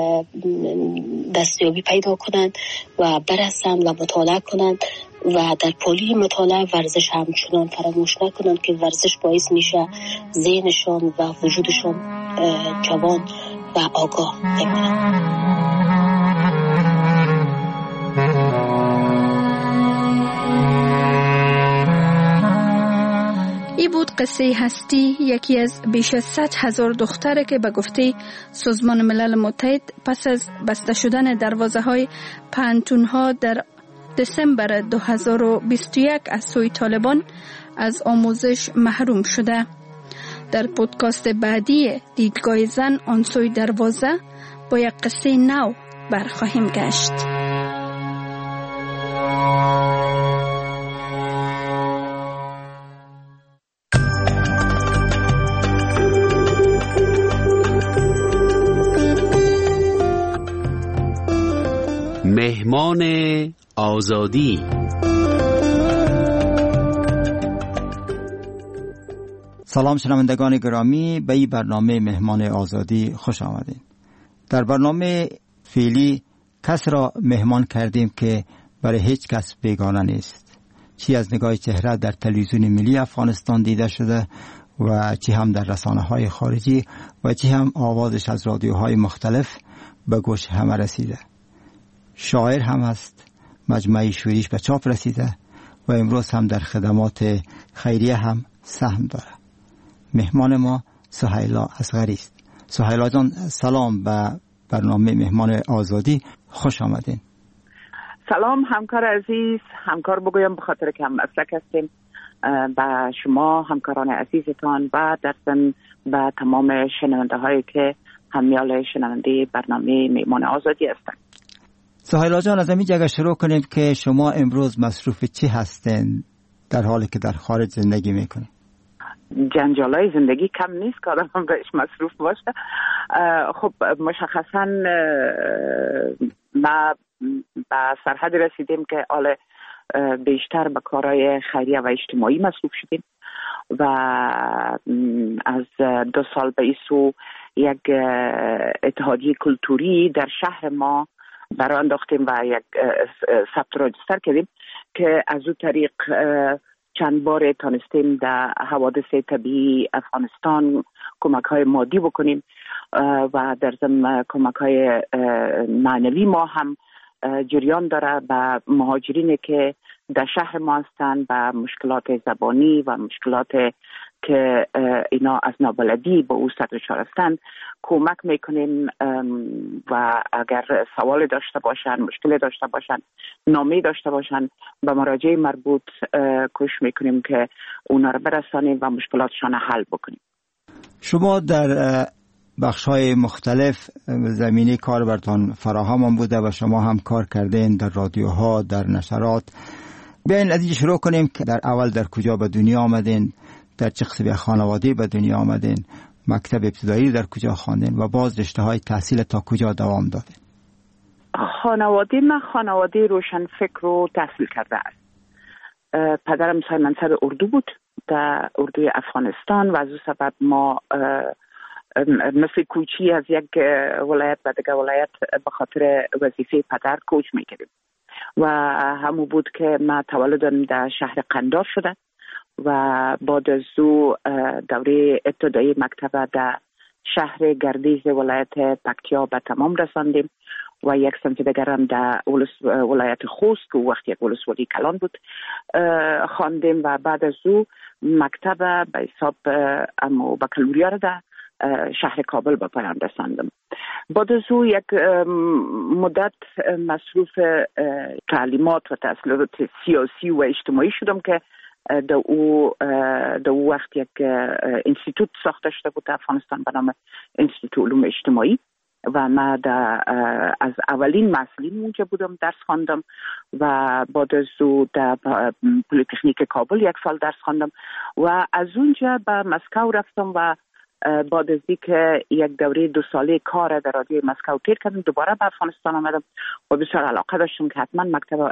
دستیابی پیدا کنند و برسند و مطالعه کنند. و در پلی مطالعه ورزش همچنان فراموش نکنند که ورزش باعث میشه ذهنشان و وجودشان جوان و آگاه بمانند. قصه هستی یکی از بیش از صد هزار دختره که به گفته سازمان ملل متحد پس از بسته شدن دروازه های پانتون ها در دسامبر دو هزار و بیست و یک از سوی طالبان از آموزش محروم شده. در پودکاست بعدی دیدگاه زن آن سوی دروازه با یک قصه نو برخواهیم گشت. مهمان آزادی. سلام شنوندگان گرامی، به این برنامه مهمان آزادی خوش آمدید. در برنامه فعلی کس را مهمان کردیم که برای هیچ کس بیگانه نیست، چی از نگاه چهره در تلویزیون ملی افغانستان دیده شده و چی هم در رسانه‌های خارجی و چی هم آوازش از رادیوهای مختلف به گوش همه رسیده. شاعر هم است، مجموعه شعریش به چاپ رسیده و امروز هم در خدمات خیریه هم سهم داره. مهمان ما سهیلا اصغری است. سهیلا جان سلام، به برنامه مهمان آزادی خوش آمدین. سلام همکار عزیز، همکار بگویم به خاطر که هم مسلک هستیم، به شما همکاران عزیزتان و در ضمن به تمام شنونده هایی که همیال شنونده برنامه مهمان آزادی هستند. سهیلا جان از همین جگه شروع کنیم که شما امروز مصروف چی هستین در حالی که در خارج زندگی میکنید؟ جنجالای زندگی کم نیست که آدم بهش مصروف باشه. خب مشخصا ما به سرحد رسیدیم که حالا بیشتر به کارهای خیریه و اجتماعی مصروف شدیم و از دو سال به این سو یک اتحادیه کلتوری در شهر ما برای انداختیم و یک ثبت راجستر کردیم که از اون طریق چند بار تانستیم در حوادث طبیعی افغانستان کمک های مادی بکنیم و در ضمن کمک های معنوی ما هم جریان داره به مهاجرینی که در شهر ما هستند، به مشکلات زبانی و مشکلات که اینا از نابلدی به او سر دچار هستند کمک میکنیم و اگر سوال داشته باشن، مشکل داشته باشن، نامه داشته باشن، به مراجع مربوط کوشش میکنیم که اونا رو برسانیم و مشکلاتشان حل بکنیم. شما در بخش‌های مختلف زمینه کار براتون فراهم بوده و شما هم کار کردین در رادیوها، در نشرات. بیاین از اینجا شروع کنیم که در اول در کجا به دنیا آمدین، در چه قسم خانواده به دنیا آمدین، مکتب ابتدایی در کجا خواندین و باز رشته‌های تحصیل تا کجا دوام دادین؟ خانواده من خانواده روشن فکر و تحصیل کرده است. پدرم صاحب منصب اردو بود در اردوی افغانستان و از اون سبب ما مثل کوچی از یک ولایت به دیگر ولایت به خاطر وظیفه پدر کوچ میکردیم و همون بود که ما تولدم در شهر قندار شده و بعد از او دوره ابتدایی مکتب در شهر گردیز ولایت پکتیا به تمام رساندیم و یک سمت دیگر هم در ولایت خوست که وقتی یک ولسوالی کلان بود خواندیم و بعد از او مکتب به حساب امو بکالوریا را در شهر کابل به پایان رساندم. بعد از او یک مدت مصروف تعلیمات و تحصیلات سیاسی و اجتماعی شدم که در او در او وقت یک انستیتوت ساخته شده بود در افغانستان به نام انستیتوت علوم اجتماعی و من در از اولین مسئولین اونجا بودم، درس خواندم و بعد از او در پلیتکنیک کابل یک سال درس خواندم و از اونجا به مسکو رفتم و بعد از اینکه یک دوره دو ساله کار در رادیوی مسکو تیر کردم دوباره به افغانستان آمدم و بسیار علاقه داشتم که حتما مکتب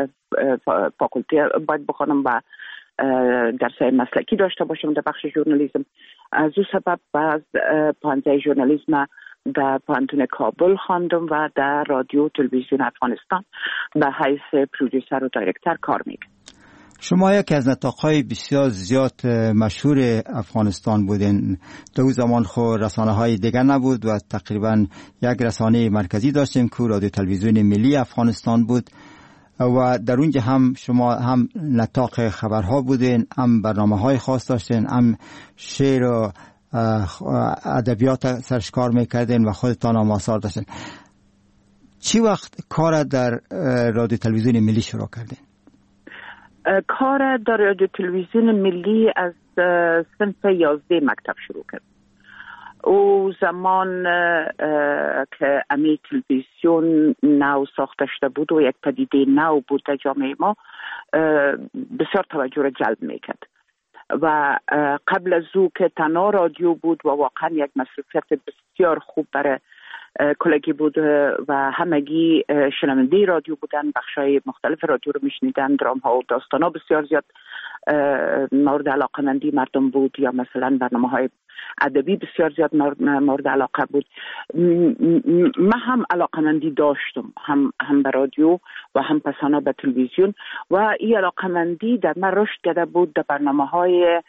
فاکولتی باید بخونم و درسای مسلکی داشته باشم در بخش ژورنالیسم. از او سبب بعد پانزه ژورنالیسم در پانتون کابل خواندم و در رادیو تلویزیون افغانستان به حیث پرودیوسر و دایرکتر کار میکنم. شما یکی از نطاق‌های بسیار زیاد مشهور افغانستان بودین. در اون زمان خو رسانه‌های دیگر نبود و تقریبا یک رسانه مرکزی داشتیم که رادیو تلویزیون ملی افغانستان بود. و در اونجا هم شما هم نطاق خبرها بودین، هم برنامه های خاص داشتین، هم شعر و ادبیات سرش کار میکردین و خودتان هم آثار داشتین. چی وقت کار در رادیو تلویزیون ملی شروع کردین؟ کار در رادیو تلویزیون ملی از صنف یازده مکتب شروع کرد. او زمان که امی تلویزیون نو ساخته شده بود و یک پدیده نو بود در جامعه ما، بسیار توجه را جلب میکرد و قبل از او که تنها رادیو بود و واقعا یک مصروفیت بسیار خوب برای کلگی بود و همگی شنونده رادیو بودن، بخشای مختلف رادیو رو میشنیدن، درام ها و داستان ها بسیار زیاد مورد علاقمندی مردم بود، یا مثلا برنامه های ادبی بسیار زیاد مورد علاقه بود. من هم علاقمندی داشتم، هم هم به رادیو و هم پسانا به تلویزیون، و این علاقمندی در من رشد کرده بود در برنامه های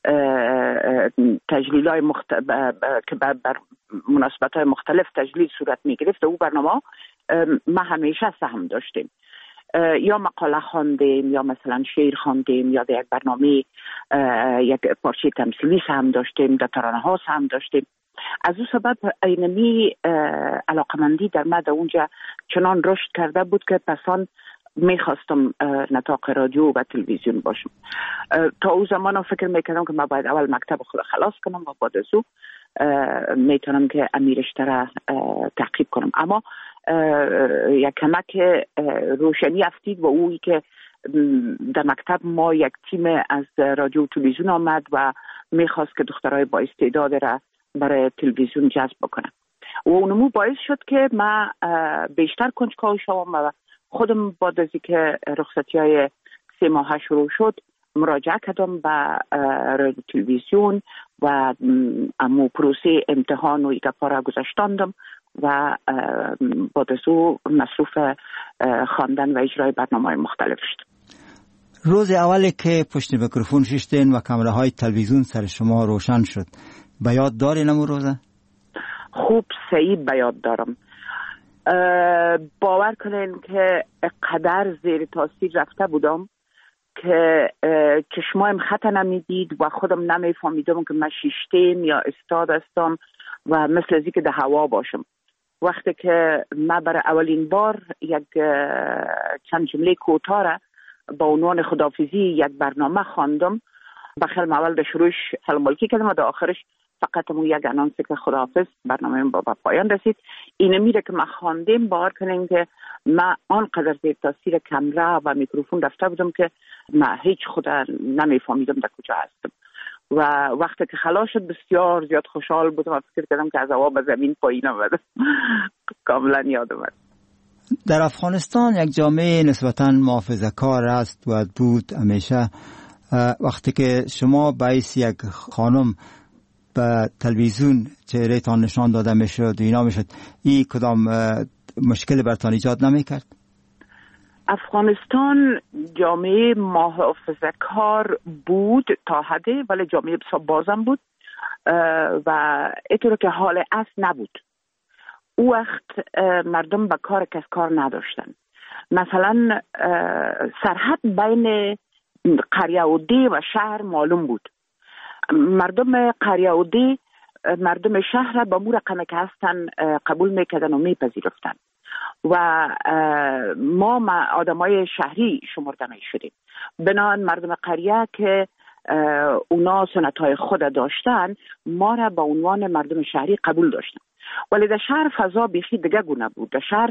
تجلیل های مختلف که بر مناسبت های مختلف تجلیل صورت می گرفت. او برنامه ما همیشه سهم داشتیم، یا مقاله خواندیم، یا مثلا شعر خواندیم، یا در یک برنامه یک پارچه تمثیلی سهم داشتیم، در ترانه ها سهم داشتیم. از او سبب اینمی علاقمندی در من در اونجا چنان رشد کرده بود که پسان میخواستم نطاق رادیو و تلویزیون باشم. تا او زمان فکر میکردم که من باید اول مکتب خود خلاص کنم و بعد از او میتونم که امیرشته را تعقیب کنم. اما یک کمک روشنی افتید و اویی که در مکتب ما یک تیم از رادیو و تلویزیون آمد و میخواست که دخترای با استعداد را برای تلویزیون جذب بکنم و اونمو باعث شد که من بیشتر کنجکاو شوم و خودم بعد از اینکه رخصتی های سه ماه شروع شد مراجعه کردم به رادیو تلویزیون و امو پروسه امتحان و ایگه پارا گذاشتاندم و بعد از او مصروف خواندن و اجرای برنامه‌های مختلف شد. روز اولی که پشت میکروفون ششتین و کامره های تلویزیون سر شما روشن شد، به یاد دارین امو روزه؟ خوب صحیح به یاد دارم. باور کنین که قدر زیر تاثیر رفته بودم که چشمایم خط نمیدید و خودم نمیفهمیدم که من شیشتیم یا استاد هستم و مثل ازی که در هوا باشم. وقتی که من برای اولین بار یک چند جمله کوتاه را با عنوان خداحافظی یک برنامه خواندم، بخیر اول در شروعش سلام علیکی کردم و در آخرش فقط مو یک انانس که خداحافظ، برنامه با پایان رسید. اینه میره که من خواندیم باور کنیم که من آنقدر زیر تاثیر کامera و میکروفون رفته بودم که من هیچ خدا نمیفهمیدم در کجا هستم و وقتی که خلاص شد بسیار زیاد خوشحال بودم و فکر کردم که از هوا به زمین پایین آمدم. کاملا یادم است. در افغانستان یک جامعه نسبتاً محافظه‌کار است و بود همیشه. وقتی که شما باعث یک خانم به تلویزیون چهره‌تان نشان داده میشد و اینا میشد، این کدام مشکل برتان ایجاد نمیکرد؟ افغانستان جامعه محافظه‌کار بود تا حدی، ولی جامعه بسیار بازم بود و اینطور که حال اصل نبود. او وقت مردم به کار کس کار نداشتن. مثلا سرحد بین قریه و دی و شهر معلوم بود. مردم قریه و دی مردم شهر با مو رقمه که هستن قبول میکردن و میپذیرفتن و ما آدمای شهری شمرده میشدیم. بنابراین مردم قریه که اونا سنتهای خود داشتن ما را با عنوان مردم شهری قبول داشتن، ولی در شهر فضا بیخی دیگه گونه بود. در شهر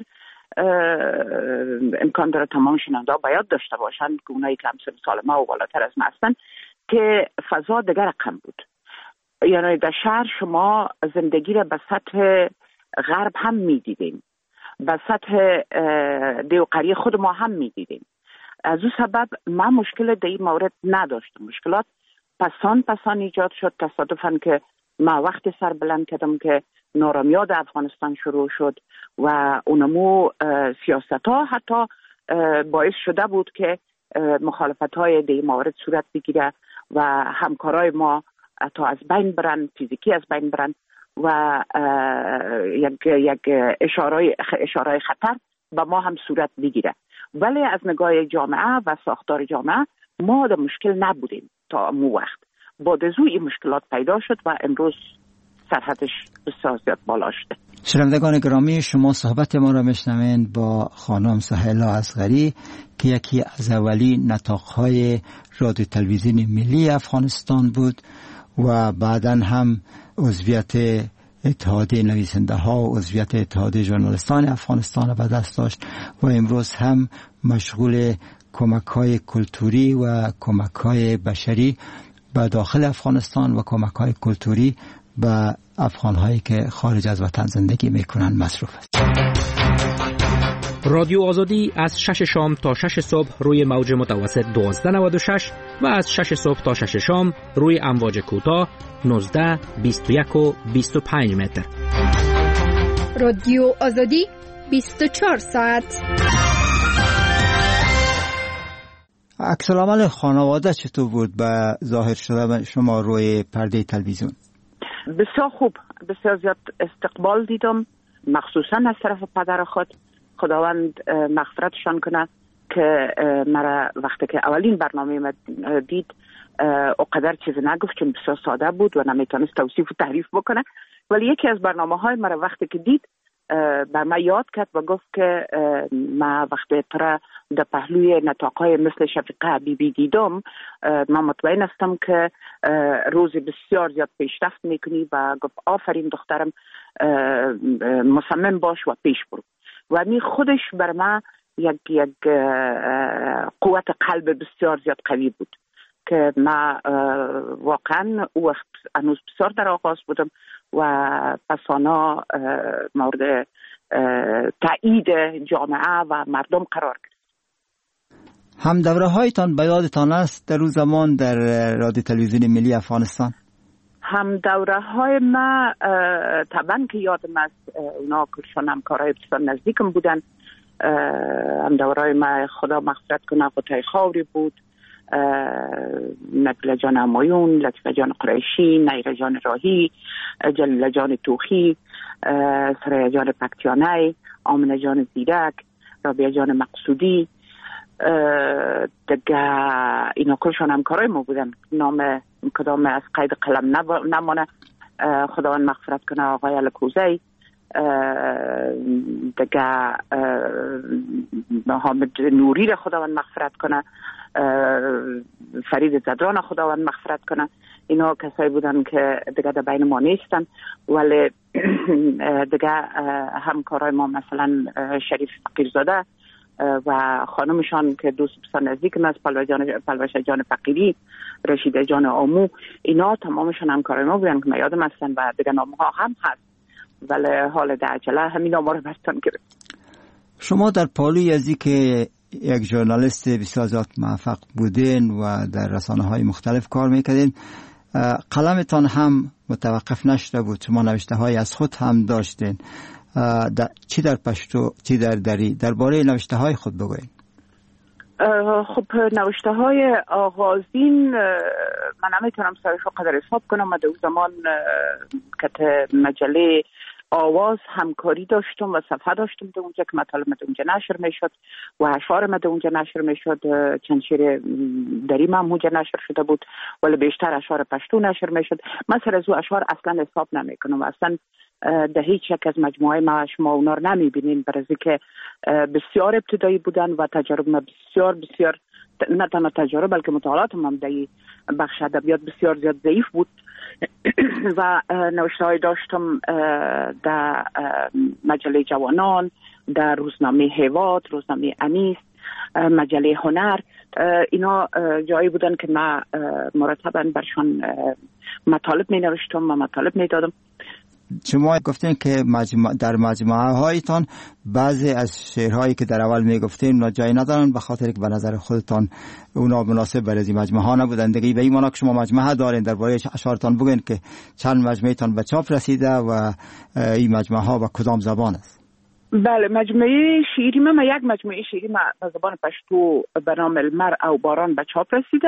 امکان داره تمام شنونده ها باید داشته باشن که اونایی که همسن سال ما و بالاتر از ما هستن که فضا دیگه رقم بود. یعنی در شهر شما زندگی را به سطح غرب هم میدیدیم، به سطح دیو قریه خود ما هم میدیدیم. از او سبب من مشکل در این مورد نداشتم. مشکلات پسان پسان ایجاد شد. تصادفاً که ما وقت سر بلند کردم که نارامیاد افغانستان شروع شد و اونمو سیاست ها حتی باعث شده بود که مخالفت های در این مورد صورت بگیره و همکارای ما تا از بین برن، فیزیکی از بین برن و یک یک اشاره اشاره خطر با ما هم صورت بگیره ولی از نگاه جامعه و ساختار جامعه ما در مشکل نبودیم تا مو وقت. بعد از او این مشکلات پیدا شد و امروز سرحدش بسیار زیاد بالا شده. شنوندگان گرامی، شما صحبت ما را میشنوین با خانم سهیلا اصغری که یکی از اولین نطاق‌های رادیو تلویزیون ملی افغانستان بود و بعداً هم عضویت اتحادیه نویسنده ها و عضویت اتحادیه ژورنالیستان افغانستان را به دست داشت و امروز هم مشغول کمک های کلتوری و کمک های بشری به داخل افغانستان و کمک های کلتوری به افغان هایی که خارج از وطن زندگی میکنن مصروف است. رادیو آزادی از شش شام تا شش صبح روی موج متوسط دوازده نود و شش و از شش صبح تا شش شام روی امواج کوتاه نوزده، بیست و یک و بیست و پنج متر. رادیو آزادی بیست و چهار ساعت. عکس العمل خانواده چطور بود به ظاهر شده شما روی پرده تلویزیون؟ بسیار خوب، بسیار زیاد استقبال دیدم، مخصوصا از طرف پدر خود. خداوند مغفرتشان کنه که مرا وقتی که اولین برنامه من دید اقدر چیز نگفت چون بسیار ساده بود و نمیتونست توصیف و تعریف بکنه، ولی یکی از برنامه های مرا وقتی که دید بر من یاد کرد و گفت که ما وقتی ترا در پهلوی نطاق‌های مثل شفیقه حبیبی دیدم، من مطمئن هستم که روز بسیار زیاد پیشرفت میکنی و گفت آفرین دخترم، مصمم باش و پیش برو. و می خودش بر من یک یک قوت قلب بسیار زیاد قوی بود که ما واقعا او وقت هنوز بسیار در آغاز بودم و پسانا مورد تایید جامعه و مردم قرار گرفت. هم دوره هایتان به یادتان است در روز زمان در رادیو تلویزیون ملی افغانستان؟ هم دوره های ما طبعا که یادم است، اونا کلشان همکارای بسیار نزدیکم بودن. هم دوره های ما خدا مغفرت کنه قطعه خاوری بود، نبیل جان امایون، لطفه جان قریشی، نیره جان راهی، جلیل جان توخی، سریا جان پکتیانه، آمنه جان زیرک، رابعه جان مقصودی، دیگه اینا کلشان همکارای ما بودن. نام کدام از قید قلم نمانه، خداوند مغفرت کنه آقای الکوزی، دیگه محمد نوری را خداوند مغفرت کنه، فرید زدران خداوند مغفرت کنه. اینا کسایی بودن که دیگه در بین ما نیستن، ولی دیگه همکارای ما مثلا شریف فقیرزاده و خانمشان که دوست بسیار نزدیکم است، پلوشه جان فقیری، رشیده جان آمو، اینا تمامشان همکارای ما بودن که من یادم هستن و دیگه نامها هم هست، ولی حال در عجله همین نامها رو برتان گرفت. شما در پالوی ازی که یک ژورنالیست بسیار زیاد موفق بودین و در رسانه های مختلف کار میکردین، قلمتان هم متوقف نشده بود، شما نوشته های از خود هم داشتین. در چی در پشتو چی در دری درباره نوشته های خود بگوین؟ خب نوشته های آغازین من نمیتونم سرش رو قدر حساب کنم. من در اون زمان که مجله آواز همکاری داشتم و صفحه داشتم در اونجا که مطالب در اونجا نشر میشد و اشعار در اونجا نشر میشد. چند شعر دری هم اونجا نشر شده بود، ولی بیشتر اشعار پشتو نشر میشد. من سر از او اشعار اصلا حساب نمیکنم، اصلا در هیچ یک از مجموعه ما شما اونا رو نمیبینین، برای که بسیار ابتدایی بودن و تجارب ما بسیار بسیار نه تنها تجارب بلکه مطالعات هم در بخش ادبیات بسیار زیاد ضعیف بود و نوشته های داشتم در مجله جوانان، در روزنامه هیواد، روزنامه انیس، مجله هنر. اینا جایی بودن که ما مرتبا برشان مطالب می نوشتم و مطالب می دادم. شما گفتین که مجموع در مجموعه هایتان بعضی از شعرهایی که در اول میگفتین اونا جای ندارن به خاطر که به نظر خودتان اونا مناسب برای این مجموعه ها نبودن. دیگه به این معنی که شما مجموعه دارین، درباره اشعارتان بگین که چند مجموعه تان به چاپ رسیده و این مجموعه ها به کدام زبان است؟ بله، مجموعه شعری من یک مجموعه شعری من به زبان پشتو به نام المرء او باران به چاپ رسیده.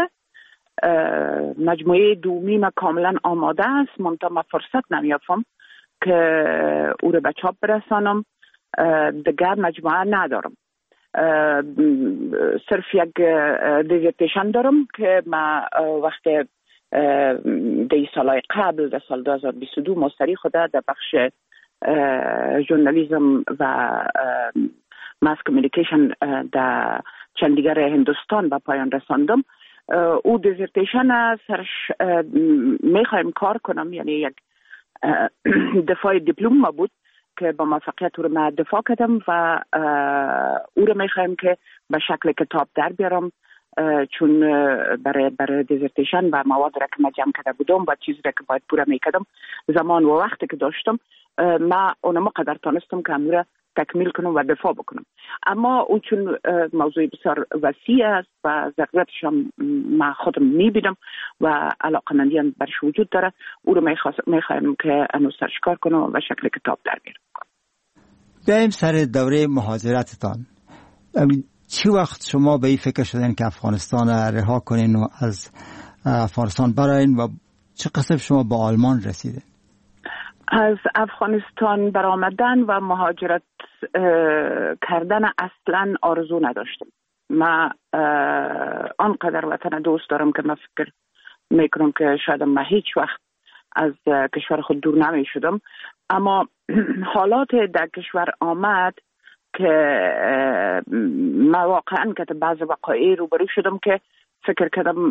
مجموعه دومی من کاملا آماده است، منتها من فرصت نمیافم که او رو به چاپ برسانم. دیگر مجموعه ندارم. صرف یک دیزرتیشن دارم که ما وقت دی سالهای قبل در سال دو هزار و بیست و دو مستری خوده در بخش ژورنالیسم و ماس کمیونیکیشن در چندیگر هندوستان به پایان رساندم. او دیزرتیشن سرش میخوایم کار کنم، یعنی یک دفاع دیپلم ما بود که با موفقیت او رو من دفاع کردم و او رو میخوایم که به شکل کتاب در بیارم، چون برای برای دیزرتیشن و مواد را که من جمع کرده بودم و چیزی را که باید پوره میکردم زمان و وقتی که داشتم ما اونم قدر تانستم که امور تکمیل کنم و دفاع بکنم. اما اون چون موضوع بسیار وسیع است و ضرورتش هم ما خودم میبینم و علاقمندی هم برش وجود داره، او رو میخوایم که انو سرش کار کنم و شکل کتاب در بیارم. بیایم سر دوره مهاجرتتان. چی وقت شما به این فکر شدین که افغانستان رها کنین و از افغانستان براین و چه قصد شما با آلمان رسیدین؟ از افغانستان برآمدن و مهاجرت کردن اصلا آرزو نداشتم. من آنقدر وطن دوست دارم که من فکر میکنم که شاید من هیچ وقت از کشور خود دور نمی شدم، اما حالات در کشور آمد که من واقعا که بعض وقایع روبرو شدم که فکر کردم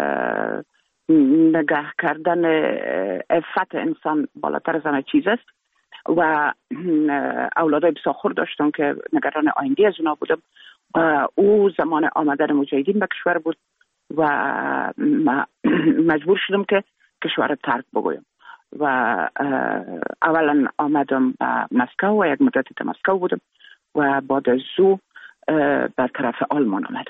نگاه کردن عفت انسان بالاتر از همه چیز است و اولادای بسیار داشتم که نگران آینده از اونا بودم. او زمان آمدن مجاهدین به کشور بود و مجبور شدم که کشور رو ترک بگویم و اولا آمدم به مسکو و یک مدتی در مسکو بودم و بعد از او به طرف آلمان آمدم.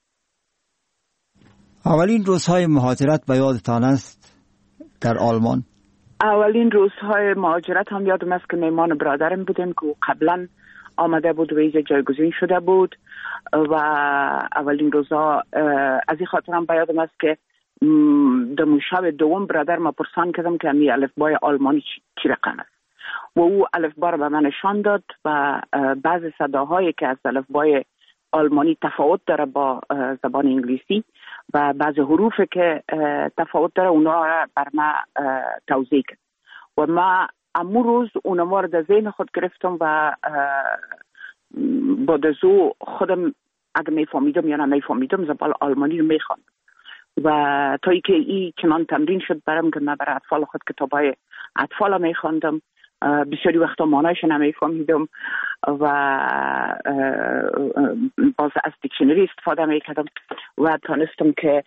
اولین روزهای مهاجرت به یادتان است در آلمان؟ اولین روزهای مهاجرت هم یادم است که میمان برادرم بودیم که قبلا آمده بود و اینجا جایگزین شده بود و اولین روزها از این خاطر هم به یادم است که در شب دوم برادر ما پرسان کردم که می الفبای آلمانی چی رقم است و او الفبا رو به من نشان داد و بعض صداهایی که از الفبای آلمانی تفاوت داره با زبان انگلیسی و بعض حروف که تفاوت داره اونا بر ما توضیح کرد و ما امو روز اونا رو در ذهن خود گرفتم و با دزو خودم اگه میفهمیدم یا نمیفهمیدم زبان آلمانی رو میخواندم و تا ای که ای چنان تمرین شد برام که من برای اطفال خود کتابای اطفال میخواندم. بسیاری وقتا معنایش نمیفهمیدم و باز از دیکشنری استفاده میکردم و تانستم که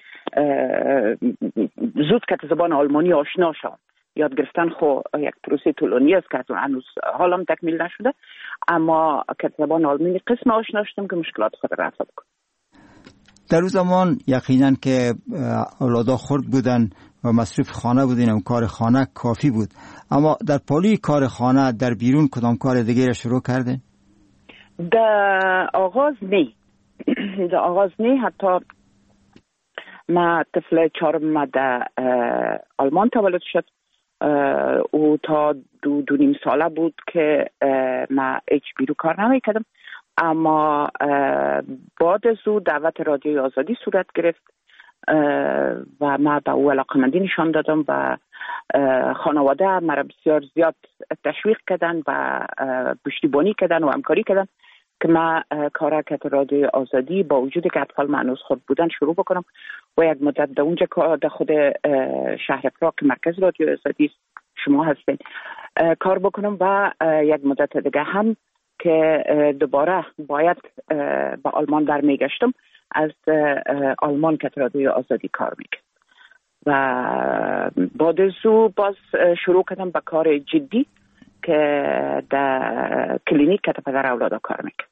زود که زبان آلمانی آشنا شدم. یاد گرفتن خو یک پروسه طولانی است که هنوز حالم تکمیل نشده، اما که زبان آلمانی قسم آشنا شدم که مشکلات خود رفع بکنم. در اون زمان یقینا که اولادا خرد بودن و مصروف خانه بودین و کار خانه کافی بود، اما در پالی کار خانه در بیرون کدام کار دیگه را شروع کردین؟ در آغاز نه در آغاز نه حتی ما طفل چهارم ما در آلمان تولد شد او تا دو دو نیم ساله بود که ما هیچ بیرون کار نمی کردم، اما بعد از او دعوت رادیوی آزادی صورت گرفت و ما به او علاقمندی نشان دادم و خانواده مرا بسیار زیاد تشویق کردن و پشتیبانی کردن و همکاری کردن که ما کار که رادیوی آزادی با وجود که اطفال معنوس خود بودن شروع بکنم و یک مدت در اونجا در خود شهر پراگ که مرکز رادیوی آزادی شما هستین کار بکنم و یک مدت دیگه هم که دوباره باید به آلمان برمیگشتم از آلمان که رادیوی آزادی کار میکرد و بعد از او باز شروع کردم به کار جدی که در کلینیک که پدر اولادا کار میکرد.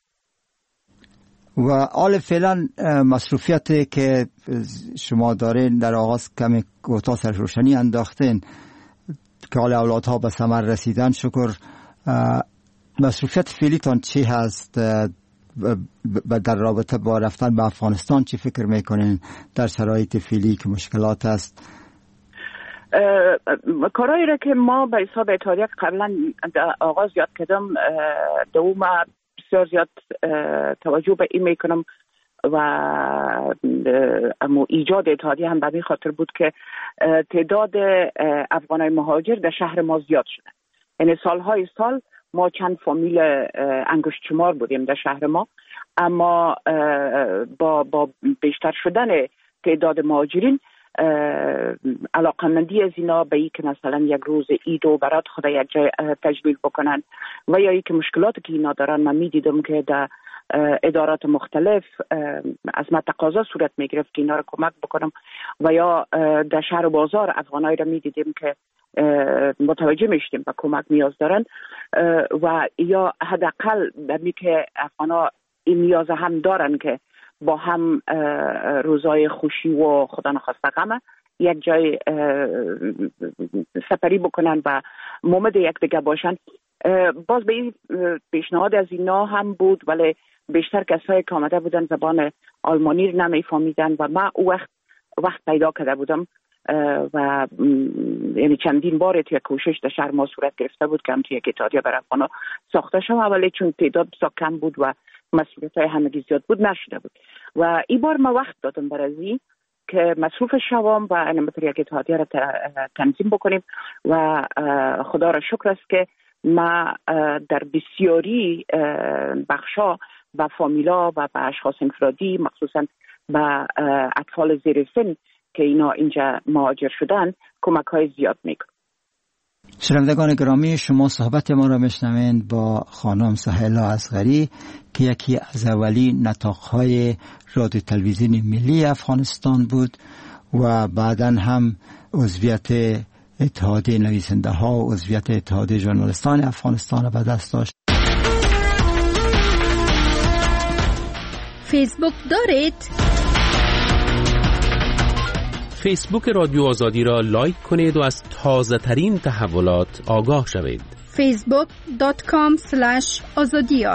و حال فعلا مصروفیتی که شما دارین در آغاز کمی کوتاه سر روشنی انداختین که حال اولادها به ثمر رسیدن، شکر. مصروفیت فعلیتان چی هست در رابطه با رفتن به افغانستان؟ چی فکر میکنین در شرایط فعلی که مشکلات هست؟ کارهایی را که ما به حساب اتحادیه قبلا در آغاز یاد کردم دوم بسیار زیاد توجه به این میکنم و اما ایجاد اتحادیه هم به این خاطر بود که تعداد افغانای مهاجر در شهر ما زیاد شده. یعنی سالهای سال ما چند فامیل انگشت شمار بودیم در شهر ما، اما با با بیشتر شدن تعداد مهاجرین علاقمندی از اینا به ای که مثلا یک روز عید و برات خدا یک جای تجلیل بکنن و یا ای که مشکلاتی که اینا دارن، من می دیدم که در ادارات مختلف از من تقاضا صورت می گرفت که اینا رو کمک بکنم و یا در شهر و بازار افغانایی رو می دیدیم که متوجه میشتیم به کمک نیاز دارن و یا حداقل دمی که افغانا این نیاز هم دارن که با هم روزای خوشی و خدا نخواسته غم یک جای سپری بکنن و مومد یک دیگه باشن. باز به این پیشنهاد از اینا هم بود، ولی بیشتر کسایی که آمده بودن زبان آلمانی رو نمیفهمیدن و من او وقت وقت پیدا کرده بودم و یعنی چندین بار توی کوشش در شهر ما صورت گرفته بود که هم توی یک اتحادیه برای افغانا ساخته شد، ولی چون تعداد بسیار کم بود و مسئولیت های همگی زیاد بود نشده بود و این بار ما وقت دادم برای که مصروف شوام و انمتر یک اتحادیه را تنظیم بکنیم و خدا را شکر است که ما در بسیاری بخشا و فامیلا و به اشخاص انفرادی مخصوصا به اطفال زیر سن که اینا اینجا مهاجر شدن کمک های زیاد میکنن. شنوندگان گرامی، شما صحبت ما را میشنوید با خانم سهیلا اصغری که یکی از اولی نطاق‌های رادیو تلویزیون ملی افغانستان بود و بعداً هم عضویت اتحادیه نویسنده ها و عضویت اتحادیه ژورنالیستان افغانستان را به دست داشت. فیسبوک دارید؟ فیسبوک رادیو آزادی را لایک کنید و از تازه ترین تحولات آگاه شوید. فیسبوک دات کام اسلش آزادیار.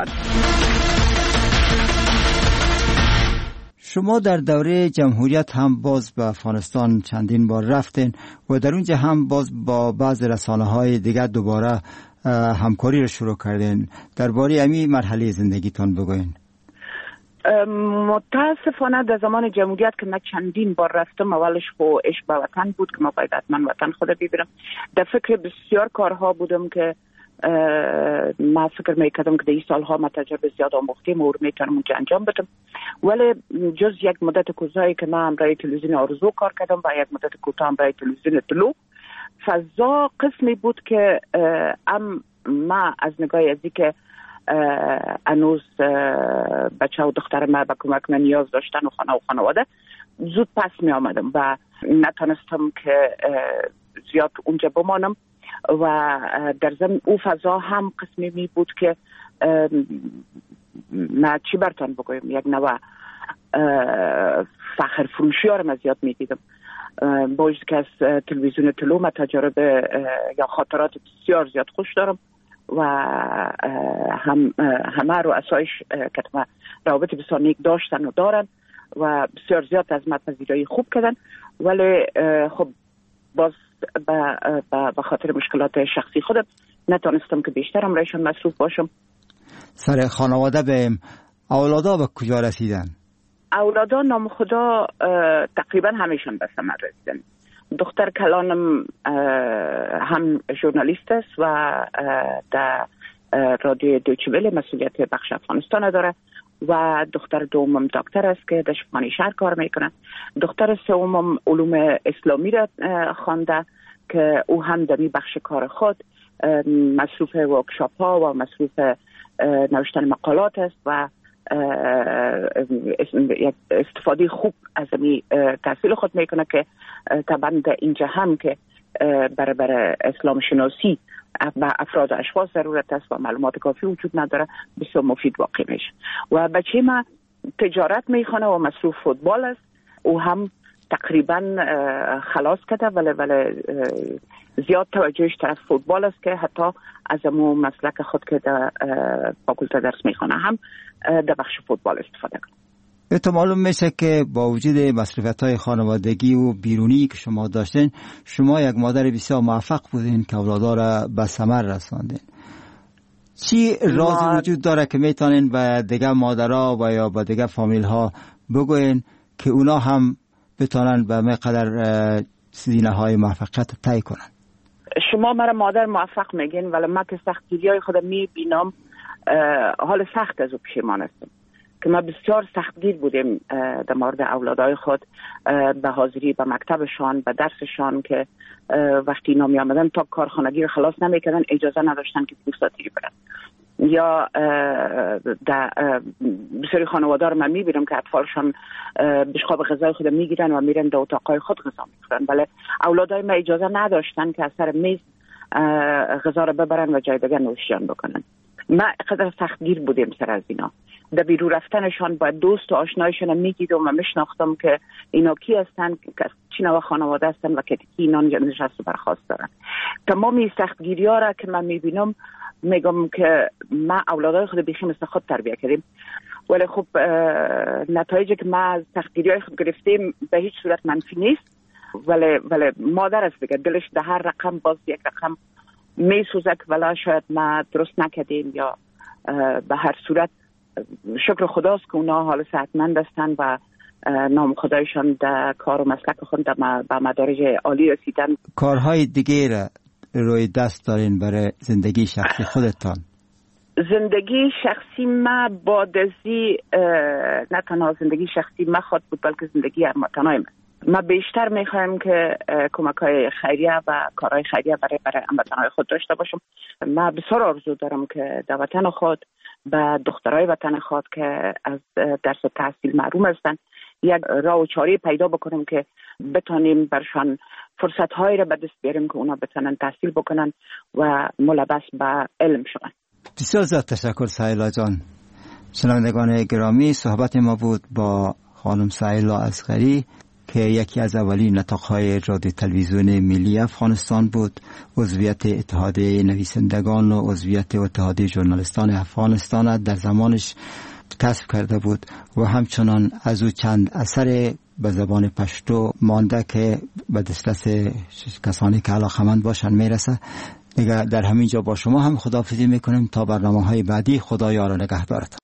شما در دوره جمهوریت هم باز به افغانستان چندین بار رفتین و در اونجا هم باز با بعض رسانه‌های دیگر دوباره همکاری را شروع کردین. درباره همین مرحله زندگیتان بگوین. متاسفانه در زمان جمهوریت که من چندین بار رفتم، اولش خو عشق به وطن بود که ما باید حتما وطن خود ببینم. در فکر بسیار کارها بودم که من فکر میکردم که در این سالها من تجربه زیاد آموختیم و میتونم اونجا انجام بدم، ولی جز یک مدت کوتاهی که من برای تلویزیون آرزو کار کردم و یک مدت کوتاه برای تلویزیون طلوع، فضا قسمی بود که ام ما از نگاه ازی که انوز بچه و دختر ما به کمک من نیاز داشتن و خانه و خانواده زود پس می آمدم و نتونستم که زیاد اونجا بمانم و در ضمن او فضا هم قسمی می بود که من چی برتان بگویم یک نوع فخر فروشی ها رو من زیاد می دیدم. باید که از تلویزیون طلوع من تجربه یا خاطرات بسیار زیاد خوش دارم و هم همه رو اسایش که روابط بسیار نیک داشتن و دارن و بسیار زیاد از من پذیرایی خوب کردن، ولی خب باز به خاطر مشکلات شخصی خودم نتونستم که بیشترم رایشان مصروف باشم. سر خانواده بهم اولادا به کجا رسیدن؟ اولادا نام خدا تقریبا همیشون به ثمر رسیدن. دختر کلانم هم ژورنالیست است و در رادیو دویچه وله مسئولیت بخش افغانستان داره و دختر دومم دکتر است که در شفاخانه شهر کار میکنه. دختر سومم علوم اسلامی را خوانده که او هم در این بخش کار خود مصروف ورکشاپ ها و مصروف نوشتن مقالات است و استفاده خوب از این تحصیل خود میکنه که طبعا در اینجا هم که برای برای اسلام شناسی و افراد و اشخاص ضرورت است و معلومات کافی وجود نداره، بسیار مفید واقع میشه. و بچه ما تجارت میخونه و مصروف فوتبال است، او هم تقریبا خلاص کرده ولی ولی زیاد توجهش طرف فوتبال است که حتی از امو مسلک خود که در فاکولته درس میخونه هم در بخش فوتبال استفاده کنه. به تو معلوم میشه که با وجود مصروفیت‌های خانوادگی و بیرونی که شما داشتین، شما یک مادر بسیار موفق بودین که اولادا را به ثمر رساندین. چی رازی وجود داره که میتونین به دیگه مادرها و یا به دیگه فامیل ها بگوین که اونا هم بتونن به مقدر زینه های موفقیت طی کنن؟ شما مرا مادر موفق میگین، ولی من که سختگیری های خودم میبینم حال سخت از او پشیمان هستم که ما بسیار سختگیر بودیم در مورد اولادای خود، به حاضری به مکتبشان، به درسشان، که وقتی اینا می آمدن تا کارخانگی رو خلاص نمیکردن اجازه نداشتن که پوستاتیری برن. یا در بسیاری خانواده رو من میبینم که اطفالشان بشقاب غذای خود میگیرن و میرن در اتاقای خود غذا میخورن، ولی اولادای ما اجازه نداشتن که از سر میز غذا رو ببرن و جای دیگه نوشیان بکنن. ما قدر سختگیر بودیم سر از اینا. در بیرون رفتنشان با دوست و آشنایشان میگیدم و میشناختم که اینا کی هستن، چی نوع خانواده هستن و که کی اینا نشست و برخواست دارن. تمامی سختگیری ها را که من میبینم میگم که ما اولادای خود بیخی مثل خود تربیه کردیم، ولی خب نتایجی که ما از سختگیری های خود گرفتیم به هیچ صورت منفی نیست، ولی ولی مادر است دیگه، دلش در هر رقم باز یک رقم میسوزه که ولی شاید ما درست نکردیم، یا به هر صورت شکر خداست که اونا حال صحتمند هستن و نام خدایشان در کار و مسلک خود به مدارج عالی رسیدن. کارهای دیگه را روی دست دارین برای زندگی شخصی خودتان؟ زندگی شخصی ما بادزی نه تنها زندگی شخصی ما خود بود، بلکه زندگی هموطنای من. ما بیشتر میخوایم که کمک‌های خیریه و کارهای خیریه برای برای هموطنای خود داشته باشم. ما بسیار آرزو دارم که در وطن خود به دخترای وطن خود که از درس و تحصیل محروم هستن یک راه و چاره پیدا بکنیم که بتونیم برشان فرصت‌هایی را به دست بیاریم که اونا بتونن تحصیل بکنن و ملبس به علم شون. بسیار زیاد تشکر سهیلا جان. شنوندگان گرامی، صحبت ما بود با خانم سهیلا اصغری که یکی از اولین نطاق‌های رادیو تلویزیون ملی افغانستان بود، عضویت اتحادیه نویسندگان و عضویت اتحادیه ژورنالیستان افغانستان در زمانش کسب کرده بود و همچنان از او چند اثر به زبان پشتو مانده که به دسترس کسانی که علاقه‌مند باشن میرسه. دیگه در همین جا با شما هم خداحافظی میکنیم تا برنامه‌های بعدی. خدا یار و نگهدارتان.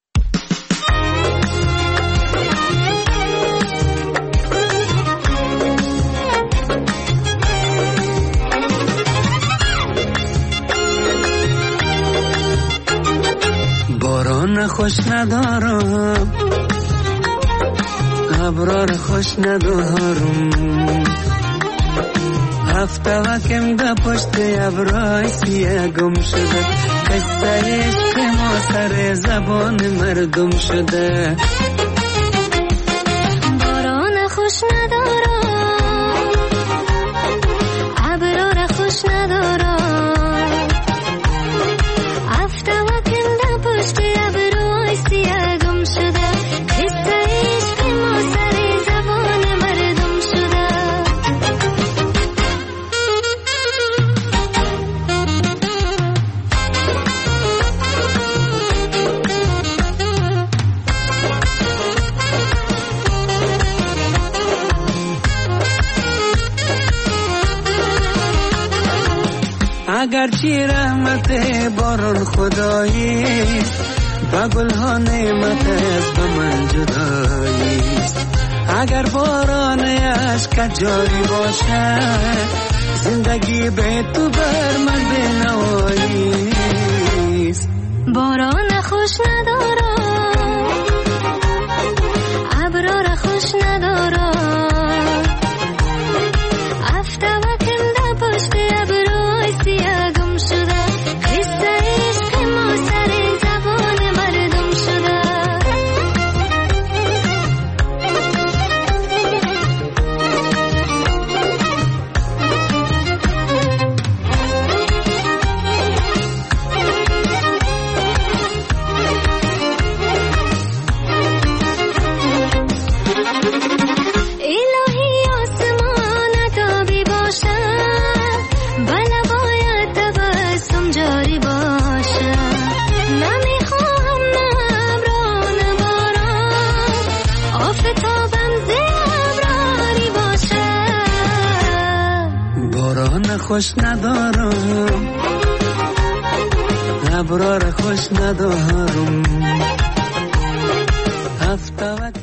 باران خوش ندارم، ابرار خوش ندارم، هفته وکم ده پشت ابرای سیه گم شده، قصه عشق ما سر زبان مردم شده. باران خوش ندارم، ابرار خوش ندارم، اگرچه رحمت باران خداییست، با گلها نعمت از به من جداییست. اگر باران عشق جاری باشه، زندگی به تو بر من بنواییست. باران خوش ندارم، ابرار خوش ندارم، خوش ندارم، ابرار خوش ندارم هفته